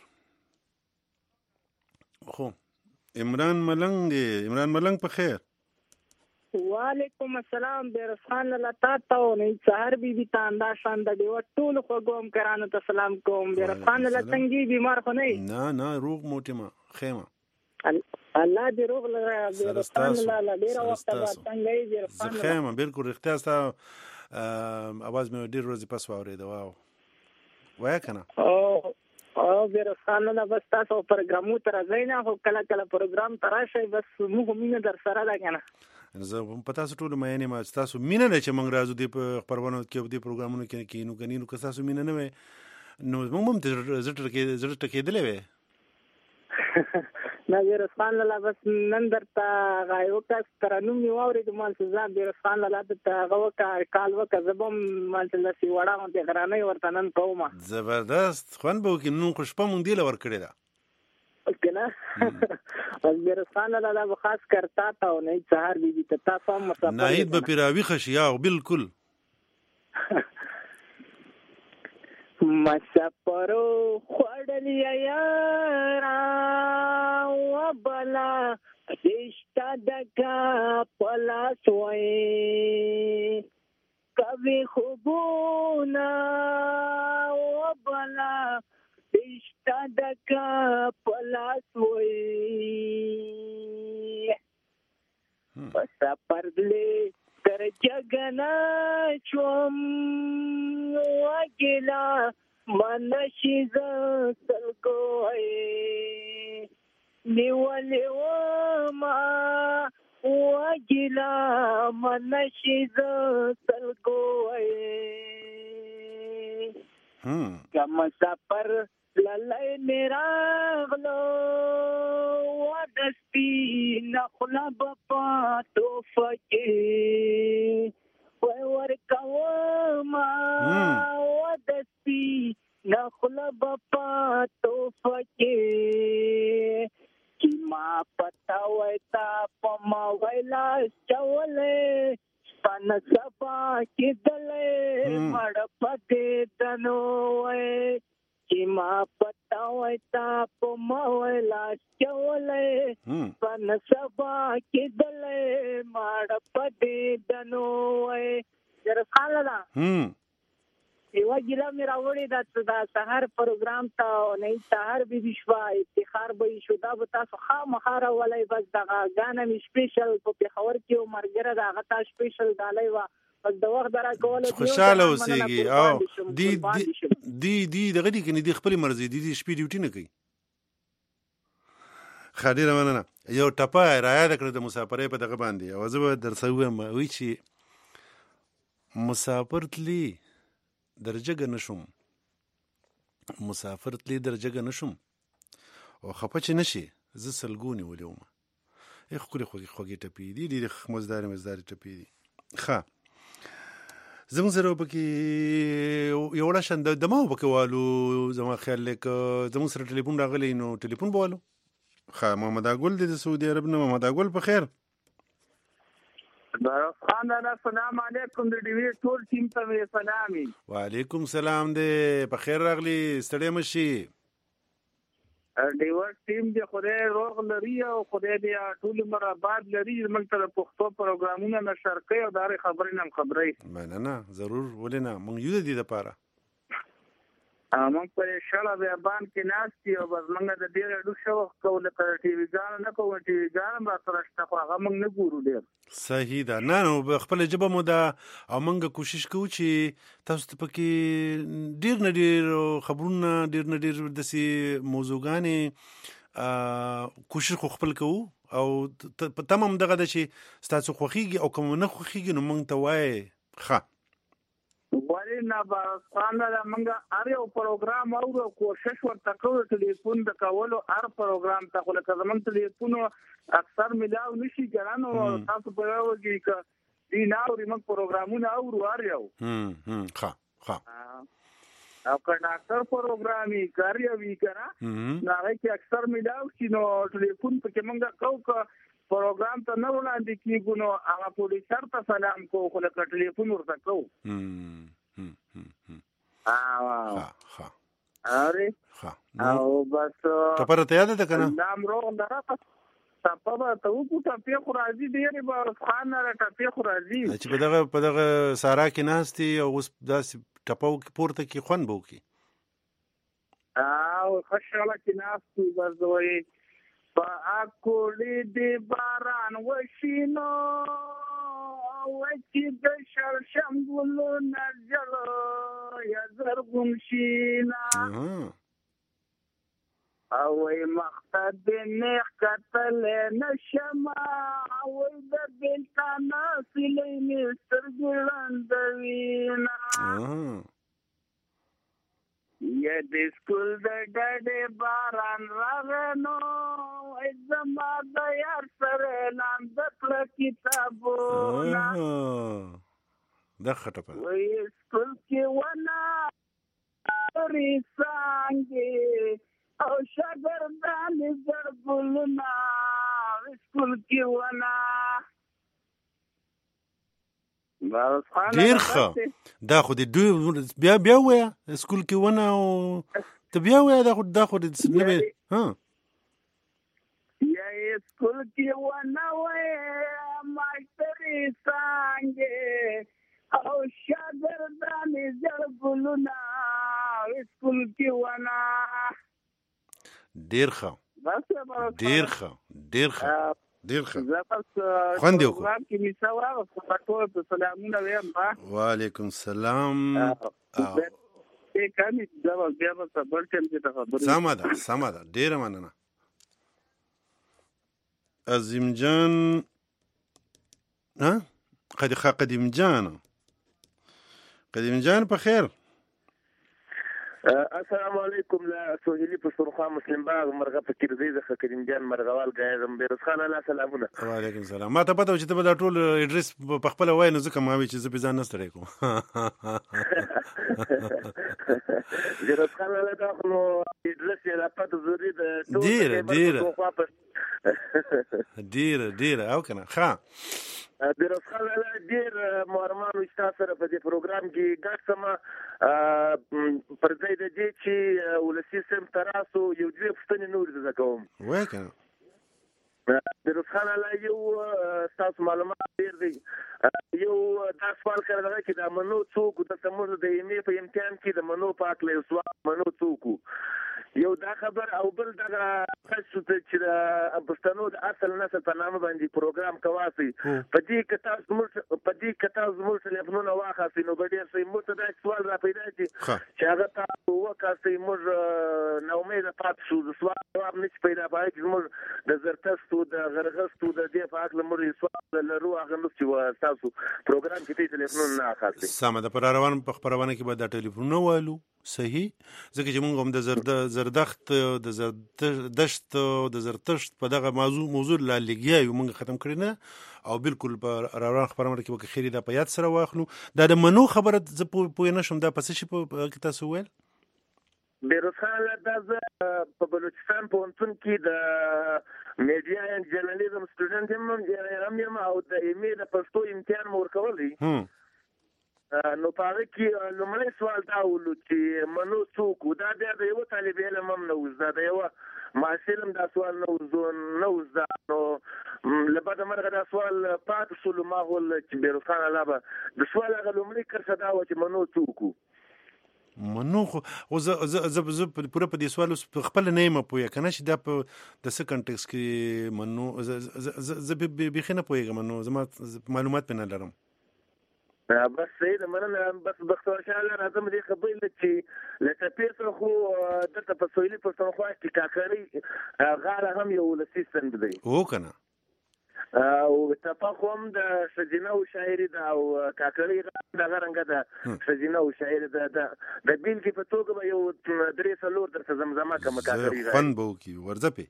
خو عمران ملنګ دی عمران ملنګ په خیر وعلیکم السلام بیرسخان لتا تاو نه سحر بي بي تاندا شان د دیو ټول خو کوم کرانو ته سلام کوم بیرسخان لتنګي بیمار خو نه نه نه روغ موټما خیمه الله دې روغ لره بیرسخان لا ډیر وخت بعد څنګه یې بیرسخان خیمه بالکل اختیار تا اواز مې ډیر ورځې پس واورېده واو وای کنه او او بیرسخان نه بس تاسو پروګرامو تر ځاینا خو کله کله پروګرام تراشي بس موږ مینه در سره ده کنه زه په تاسو ټول مې نه ما تاسو مینه نه چې موږ راځو د خبرونو کې د پروګرامونو کې کینو کنينو که تاسو مینه نه وي نو موږ هم ته زړه کې زړه ټکې دلې وي نه بیرسخان لاله بس نن درته غایو کا ترنم نیو اورې د مال سزا بیرسخان لاله ته غو کا کال وک زبم مال لسی وړا مته غرانه ورته نن کومه زبردست خوان به کې نو خوشپه مونږ دی لور کړی دا کنه از بیرسخان لاله خاص کرتا تا نه سحر بي بي ته تاسو مسافر ناهید به پیراوی خشیا بالکل مسافرو خړلیا یارا وبلا دشتا دکا پلاس وای کبھی خوبونا وبلا دشتا دکا پلاس وای مسافر دې تر جګنا چوم واګلا منشي ز سلګوي نیولې ما واګلا منشي ز سلګوي هم کوم سفر للای میرا غلو ودستی نخلا بپا توفکی وای ورکوما ودستی نخلا بپا توفکی کی ما پتا وایتا په موبایل چولې پن سبا کېدلې مړ پدې دنو وای چې ما پتا وایتا په موبایل چولې پن سبا کېدلې مړ پدې دنو وای جره خاله هم یو ګیلا مې راوړې دا د سحر پروګرام ته نه سحر به وشوا افتخار به شو دا به تاسو خامخاره ولای بس دغه غانا می سپیشل په پیښور کې مرګره دا غتا سپیشل دالای وا بس د وخت درا کوله خوشاله اوسېږي او دی دی دی دغه دي کني دی خپل مرزي دی شپې ډیوټي نه کوي خاطر مننه یو ټپه رایا د کړ د مسافرې په دغه باندې او زه به درسوم وی چې مسافر تلی درجه نشم مسافر تلی درجه نشم او خپه چې نشي زه سلګونی ولیوم ای خوري خوږی خوږی ټپی دي دي مزدار مزدار ټپی دي ښه زموږ سره پکې یو وړه شند د ما پکې والو زما خیال لیک زموږ سره ټلیفون راغلی نو ټلیفون بوالو ښه محمد اګل د سعودي عرب نه محمد اګل په خیر خان السلام علیکم د ډیوی ټول ټیم ته مې سلامي وعلیکم سلام دې په خیر راغلی ستړی مشي ډیوی ټیم دې خدای روغ لري او خدای دې ټول عمر آباد لري موږ ته پښتو پروګرامونه نشر کوي او دا خبرې نم خبرې مننه ضرور ولنه موږ یو دې لپاره موږ په شاله بیان کې ناشتي او بس موږ د ډیر ډو شو کوله په ټي وي ځان نه کوو ټي وي ځان را ترشته خو هغه موږ نه ګورو ډیر صحیح ده نه نو خپل جبه مو دا او موږ کوشش کوو چې تاسو ته پکې ډیر نه ډیر خبرونه ډیر نه ډیر د سي موضوعګانې کوشش خو خپل کوو او تمام دغه د چې تاسو خوخيږي او کوم نه خوخيږي نو موږ ته وای ښه ولی نه بارسان دا منګه اره او پروګرام او کوشش ورته کوو ټلیفون د کولو ار پروګرام ته خو لکه زمون ټلیفون اکثر ملاو نشي ګرانو تاسو په وګړي ک دی ناو ریمن پروګرامونه او وراره هم هم ښه ښه او کله اکثر پروګرامي کاری وی کنه نه کې اکثر ملاو شي نو ټلیفون په کې منګه کوو ک پروګرام ته نه وړاندې کیږي نو هغه پولیسر ته سلام کو خو لکه ټلیفون ورته کو هم هم هم ها ها اره او بس ټپره ته یاد ده کنه نام روغ درا ټپه ته وو ټپه خو راځي ډیره به خان را ټپه خو راځي چې په دغه په دغه سارا کې ناشتي او اوس داس ټپو کې پورته کې خون بو کې او خوشاله کې ناشتي ورځوي پاکوړې دی باران وشینو وچې د شرشم ګلو نجل یا زرغون شینا او مقصد نیخ کتل نشما او د بلتانا سلی مستر ګلندوینا یا د سکول د ډډې باران راغنو زما د یار سره لاند کړ کتابونه د خټه وې سکول کې ونه ریسانګي او شاګردان زرګلنا سکول کې ونه ډیر ښه دا خو د دوی بیا بیا وې سکول کې ونه او ته بیا وې دا خو دا خو د نه ها یا سکول کې ونه وې ماستري څنګه او شاګردان زرګلنا سکول کې ونه ډیر ښه ډیر ښه ډیر ښه ډیر ښه خوند یو کو وعلیکم السلام سما ده سما ده ډیر مننه عظیم جان ها قد قدیم جان قدیم جان په خیر السلام علیکم لا سوهلی پښتونخوا مسلم باغ مرغه فکر زی زخه کریم جان مرغوال غایم بیرس خان الله سلامونه وعلیکم السلام ما ته پته و چې ته به دا ټول اډرس په خپل وای نو ځکه ما وی چې زه په ځان نستړی کوم بیرس خان الله دا خو اډرس یې لا پته زری د ډیر ډیر ډیر ډیر او کنه ښه بیروز خان لاله ډیر مهربان وستا سره په دې پروګرام کې ګډ سم پر ځای د دې چې ولسی سم تراسو یو دوه پښتنې نور زده کوم وای کنه بیروز خان لاله یو تاسو معلومات ډیر دی یو دا سوال کړل چې د منو څوک د سمور د ایمې په امتحان کې د منو پاک له سوال منو څوک یو دا خبر او بل دا تاسو ته چې د پښتنو د اصل نسل په نامه باندې پروګرام کواسي په دې کې تاسو مر په دې کې تاسو مر سره په نو واخاسي نو به ډیر سي مو ته دا سوال را پیدا شي چې هغه تاسو وکاسي مر نو امید پات شو د سوال جواب نشي پیدا پای چې مر د زرتستو د غرغستو د دې په اړه مر سوال لرو هغه نو چې تاسو پروګرام کې ټلیفون نه اخلي سم د پر روان په خبرونه کې به د ټلیفون نه والو صحیح ځکه چې موږ هم د زرد زردخت د زردشت د زرتشت په دغه موضوع موضوع لا لګیا یو موږ ختم کړی نه او بالکل په روان خبرونه کې وکړي خیری دا په یاد سره واخلو دا د منو خبره ز په نه شم دا پس شي په کې تاسو ویل بیروز خان لاله په بلوچستان په انتون کې د میډیا اند جرنالیزم سټوډنټ هم هم او د ایمې د پښتو امتحان مور کولی نو پاره کې لومړی سوال دا ولو چې منو څوک دا د یو طالب علم هم نه وزدا دا یو ماشلم دا سوال نه وزو نه وزدا نو لبدا مرغه دا سوال پات شو ما ول چې بیروز خان لاله د سوال هغه لومړی کړه دا و چې منو څوک منو خو او ز ز ز پوره په دې سوال خپل نه یم پوهه کنه چې دا په د څه کنټکس کې منو ز ز به خنه پوهه منو زما معلومات پنه لرم بس سید مننه بس بختور شاله راځم دې خبرې چې لکه پیسه خو دلته په سویلي پښتونخوا کې کاکړي غاړه هم یو لسیستند دی او کنه او تفاخ هم د سجینه او شاعري دا او کاکړي د غرنګ د سجینه او شاعري دا د بیل کې په توګه به یو درې څلور درته زمزمه کوم کاکړي فن بو کی ورځپی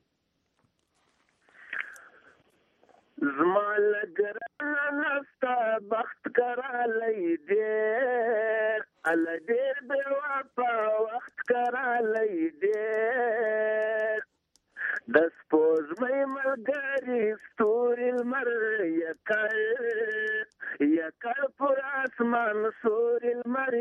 زما لګران نستا بخت کرالی دیر الا دیر بے وفا وقت کرالی دیر دس پوز می ملگری ستوری المر یکر یکر پر آسمان سوری المر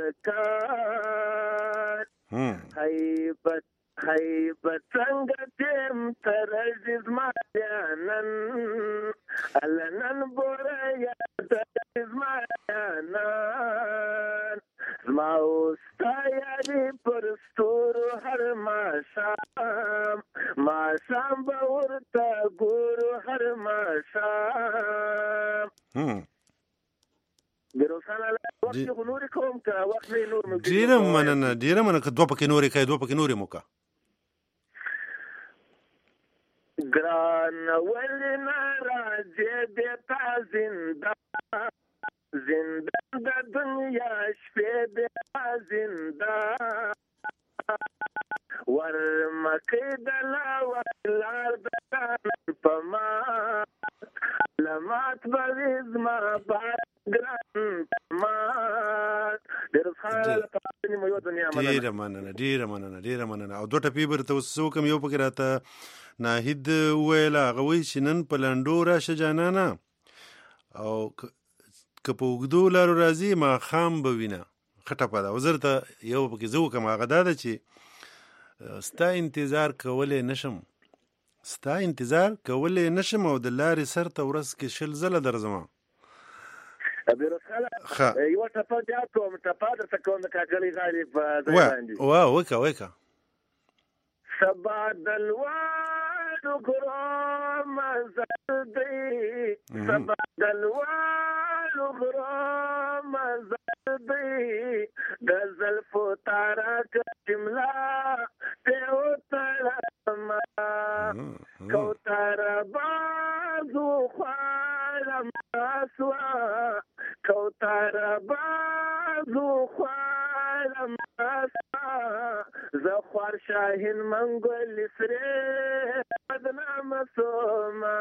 یکر حیبت حیبت څنګه تر عزیز مایانن النن بوریا تر عزیز مایانن زما اوستایری پر ستورو هر ماشام ماشام باورتا ګورو هر ماشام بیروز خان لاله وخت نورې کوم که وخت نه نور مو ډیره مننه ډیره مننه که دوه پکې نورې کوي دوه پکې نورې مو کا ګران ولې نه راځې بېتا زنده زنده د دنیا شپې بېتا زنده ور مکې د لاور لار د په ما لمات بغیز ما بار ګران ما بیروز خان لاله په مو یو دنیا مننه ډیره مننه ډیره مننه ډیره مننه او دوه ټپی برته وسو کوم یو پکې راته ناهید ویلا غوي چې نن په لنډو راشه جانانه او که په وګدو لارو راځي ما خام به وینه خټه پده وزرته یو پکې زو کوم هغه دا چې ستا انتظار کولای نشم ستا انتظار کولای نشم او د لارې سر ته ورس کې شل زله درځم بیروز خان یو ټپه بیا کوم ټپه درته کوم د کاکړي غاړې په ځای باندې واه وکه وکه سبا دلوانو غرام زردی سبا دلوانو غرام زردی د زلفو تارا جمله ته وترما کوتر بازو خالم اسوا کوتر بازو خالم اسوا زخوار شاهین منگل سره بدنام سوما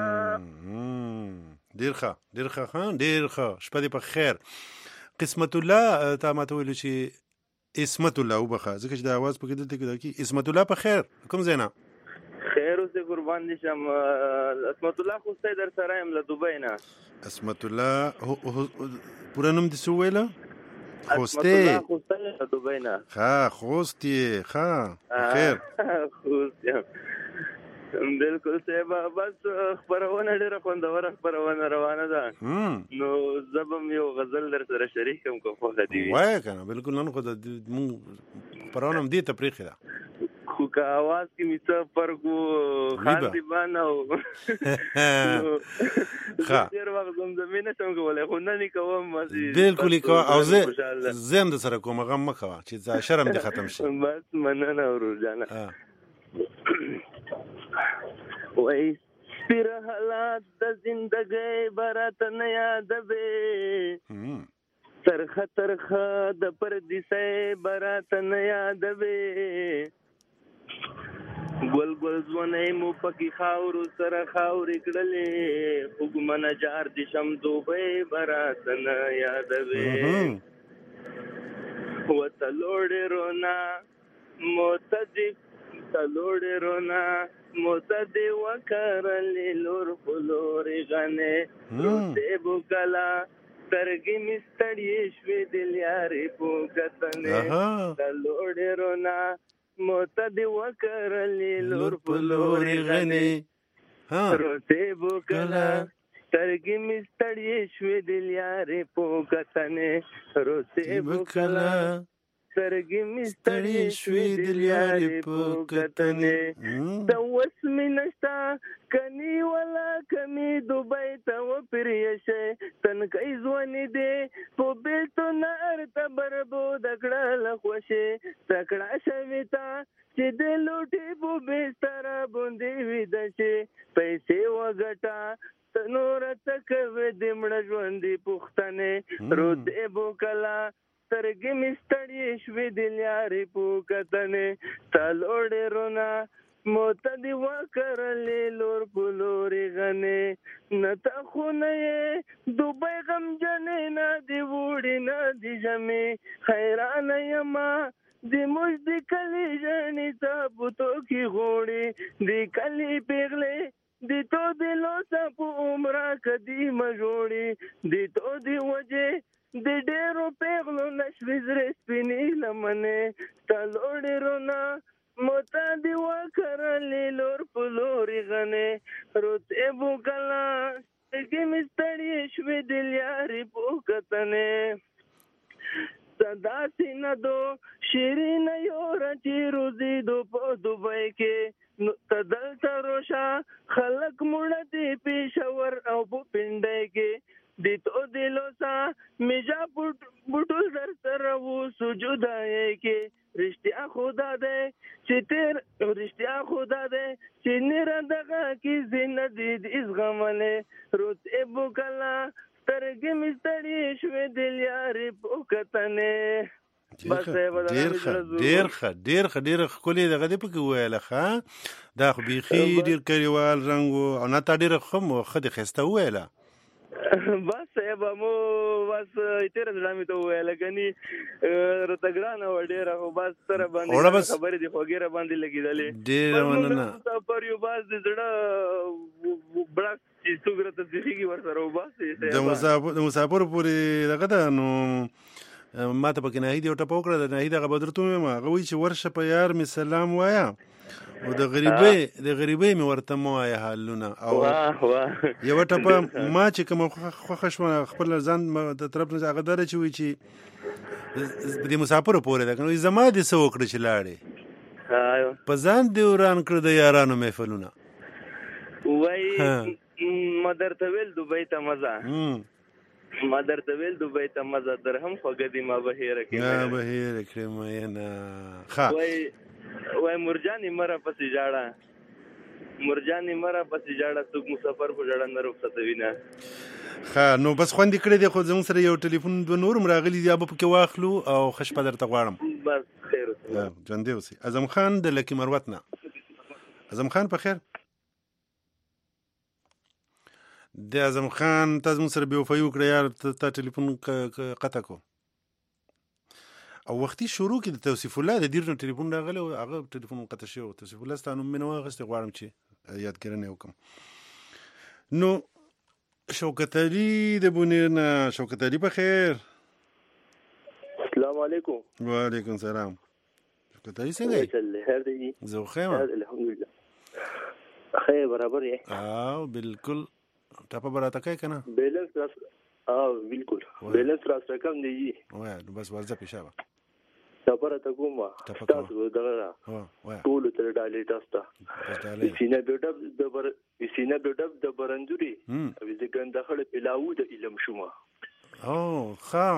ډیر ښه ډیر ښه خان ډیر ښه شپه دې په خیر قسمت الله تا ماته ویل چې اسمت الله وبخه ځکه چې د आवाज په کې دلته کې اسمت الله په خیر کوم زینا خیر اوسې قربان دي شم. اسمت الله خوستی در سره یم له دوبۍ نه. اسمت الله پوره نوم دې څه وویله؟ خوستی. اسمت الله خوستی له دوبۍ نه. ښه خوست یې ښه خیر. خوست یم بلکل صاحب. بس خپرونه ډېره خوندوره خپرونه روانه ده، نو زه به م یو غزل در سره شریک کړم که خوښه دې وي. وایه که نه بلکل نن خو مونږ خپرونه هم دې ته پرېښې ده، خو که اواز کې مې څه فرق و خان دیبان او ډېر وخت زمزمې نه شم کولی، خو نن یې کوم. بلکل یې کوه او زه زه هم در سره کوم، غم مه کوه چې شرم دې ختم شي. بس مننه ورور جانه. وای سپیر حالات د زندګۍ براته نه یادوې، ترخه ترخه د پردیسۍ براته نه یادوې، ګل ګل ځوانۍ مو پکې خاورو سره خاورې کړلې، خوږمنه جار دې شم دوبۍ براته نه یادوې، وتلوړې رونا معتدف تلوړې رونا معتدې وکرلې لور په لورې غنې، روسې بو کلا سترګې مې ستړې شوې دل یارې په کتنې، تلوړې رونا معتدې وکرلې لور په لورې غنې، روسې بو کلا سترګې مې ستړې شوې دل یارې په کتنې، روسې بو کلا سترګې مې ستړې شوې دل یارې په کتنې، د وس مې نشته کني ولا کمې دوبۍ ته وپرې شي، تنکۍ ځوانې دې په بېلتونه ارته بربوده کړه له خوښې، تکړه شوې تا چې د لوټې په بستره باندې ویده شي، پیسې وګټه ته نوره څه کوې د مړه ژوندې پوښتنې، روزې بو کله سترګې مې ستړې شوې دل یارې په کتنې، تلوړې رونا معتدې وکرلې لور په لورې غنې، نه ته خو نه یې دوبۍ غمجنې نه دې وړې نه دې ژمې، حیرانه یمه د موږ د کلي ژڼې تابوتو کې غوړې، د کلي پېغلې د تو د لوسه په عمره قدیمه جوړې، د تو د وجې د ډېرو پیغلو نشوې زړې سپینې لمنې، تلوړې رونا معتدې وکرلې لور په لورې غنې، روسې بو کله سترګې مې ستړې شوې دل یارې په کتنې، داسې نه دو شیرینه یوره چې روزېدو په دوبۍ کې، نو ته دلته روشه خلک مړه دي پېښور او په پنډۍ کې، د تو دلوسا میجا بوټول در سره وو سجودای کې، رښتیا خدا دې چې تیر رښتیا خدا دې چې نره دغه کې زنه دې زغمنه، روزې بو کلا سترګې مې ستړې شوې دل یارې په کتنې. ډېر ښه ډېر ښه ډېر ښه ډېره ښکلې دغه دې پکې وویله ښه، دا خو بیخي ډېر کلیوال رنګ و او نه تا ډېره ښه ښه دې ښایسته وویله. بس صاحب مو بس تیره زړه مې ته وویله کني راته ګرانه وه ډېره، خو بس سره باندې خبرې دي خوږې را باندې لګېدلې، ډېره مننه. مسافر یو بس د زړه بړک چې څوک راته ځخېږي ورسره وباسې د مسافرو پورې دغه ده. نو ما ته پکې ناهید یو ټپه وکړه، د ناهید هغه به درته ووایم، هغه وایي چې ورشه په یار مې سلام وایه او د غریبۍ د غریبۍ مې ورته مه وایه حالونه، او یوه ټپه ما چې کومه خوښه شوه خپل ځان د طرف نه هغه داره چې وایي چې د مسافرو پورې ده که نه، زما دې څه وکړه چې لاړې په ځان دې وران کړه د یارانو محفلونه، وایي ما درته ویل دوبۍ ته مزه ما درته ویل دوبۍ ته مزه درهم خوږه دي ما به هېره کړې ما به هېره کړې مینه. وایي وای مرجانې مره پسې جاړه مرجانې مره پسې جاړه څوک مسافر په جاړه نه رخصتوي نه. ښه نو بس خوندې کړی دی، خو زموږ سره یو ټلیفون دوه نور هم راغلي دي، به پکې واخلو او ښه شپه درته غواړم. بس خیر اوسه ژوندی اوسئ. اعظم خان د لکي مروت نه. اعظم خان په خیر؟ د اعظم خان تا زموږ سره بې وفایي وکړه یار، تا ټلیفون قطع کو. او وختي شروع کې د توصیف الله د دیر نو ټلیفون راغلی او هغه ټلیفون منقطع شو. توصیف الله ستانو مې نو واغستې غواړم چې یادګرنه وکم. نو شوکت علي د بونیر نه. شوکت علي په خیر. السلام علیکم. وعلیکم السلام. شوکت علي څنګه یې؟ خیر دی. زه خیر الحمدلله. خیر برابر یې؟ او بالکل ټاپه براته کوي کنه. بیلنس راس او بالکل بیلنس راس رقم دی. وای نو بس ورځه پېښه ټاپه ته کومه تاسو دغه ټول تر ډالې تاسو سینه بیډب د بر سینه بیډب د برندوري او د ګنده خړ پلاو د علم شوما. او ها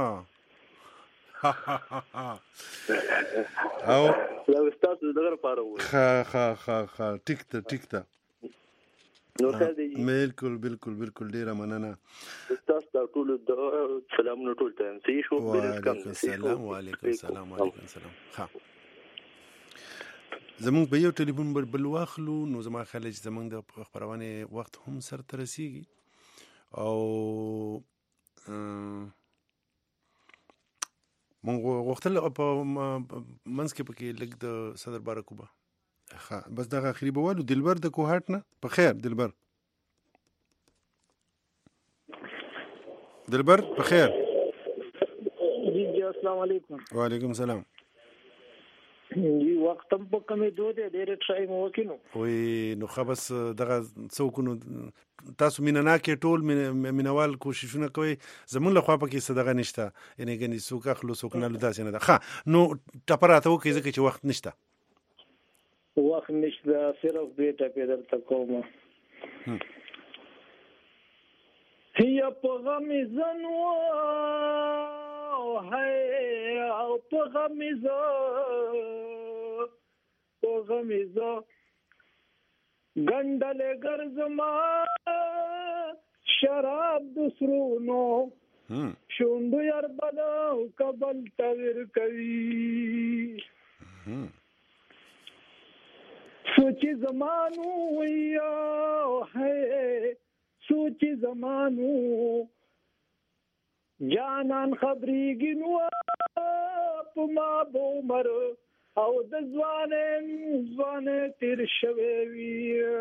او لو تاسو دغه لپاره و. ها ها ها ها ټیک ته ټیک ته نو خیر دی. بالکل بالکل بالکل ډیره مننه. تاسو ټول د سلام نو ټول ته صحیح شو. وعلیکم السلام. وعلیکم السلام. وعلیکم السلام. ها زمونږ په یو ټلیفون بل واخلو نو زما خلک زمونږ د خبرونه وخت هم سر ته رسیږي او مونږ وختل په منځ کې پکې لګ د صدر بارکوبه. ها بس دغه اخري بوالو دلبر د کوهات نه په خیر. دلبر دلبر په خیر. جی جی السلام علیکم. وعلیکم السلام. جی وخت هم په کمې دوه دی ډېر ټرایم وکینو. وای نو خبس دغه څوکونو تاسو مینه کې ټول مینوال کوششونه کوي زمون له خوا پکې صدقه نشته یعنی ګنې څوک اخلو څوک نه لدا سینه ده. ها نو ټپراته وکي ځکه چې وخت نشته. وخت نشته صرف دې ټپې درته کوم. هي په غمې زنو هي او په غمې زو په غمې زو ګندلې ګرځما شراب دسرونو شوندو یار بلو کبل تور کوي سوچ زمانو یا ہے سوچ زمانو جانان خبرې گنو پما بومر او د ځوانې ځوانې تیر شوي وي.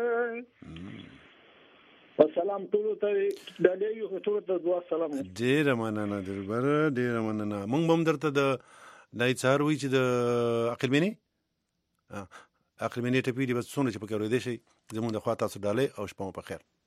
السلام ټول ته ډالې یو ټول ته دعا سلام. ډېره مننه دلبر ډېره مننه. مونږ هم درته د دای څار وی چې د عقل مینه عقل مینه ټپی دی بس څونه چې پکې ورې دي شي زموږ د خوا تاسو ډالې او شپه مو په خیر.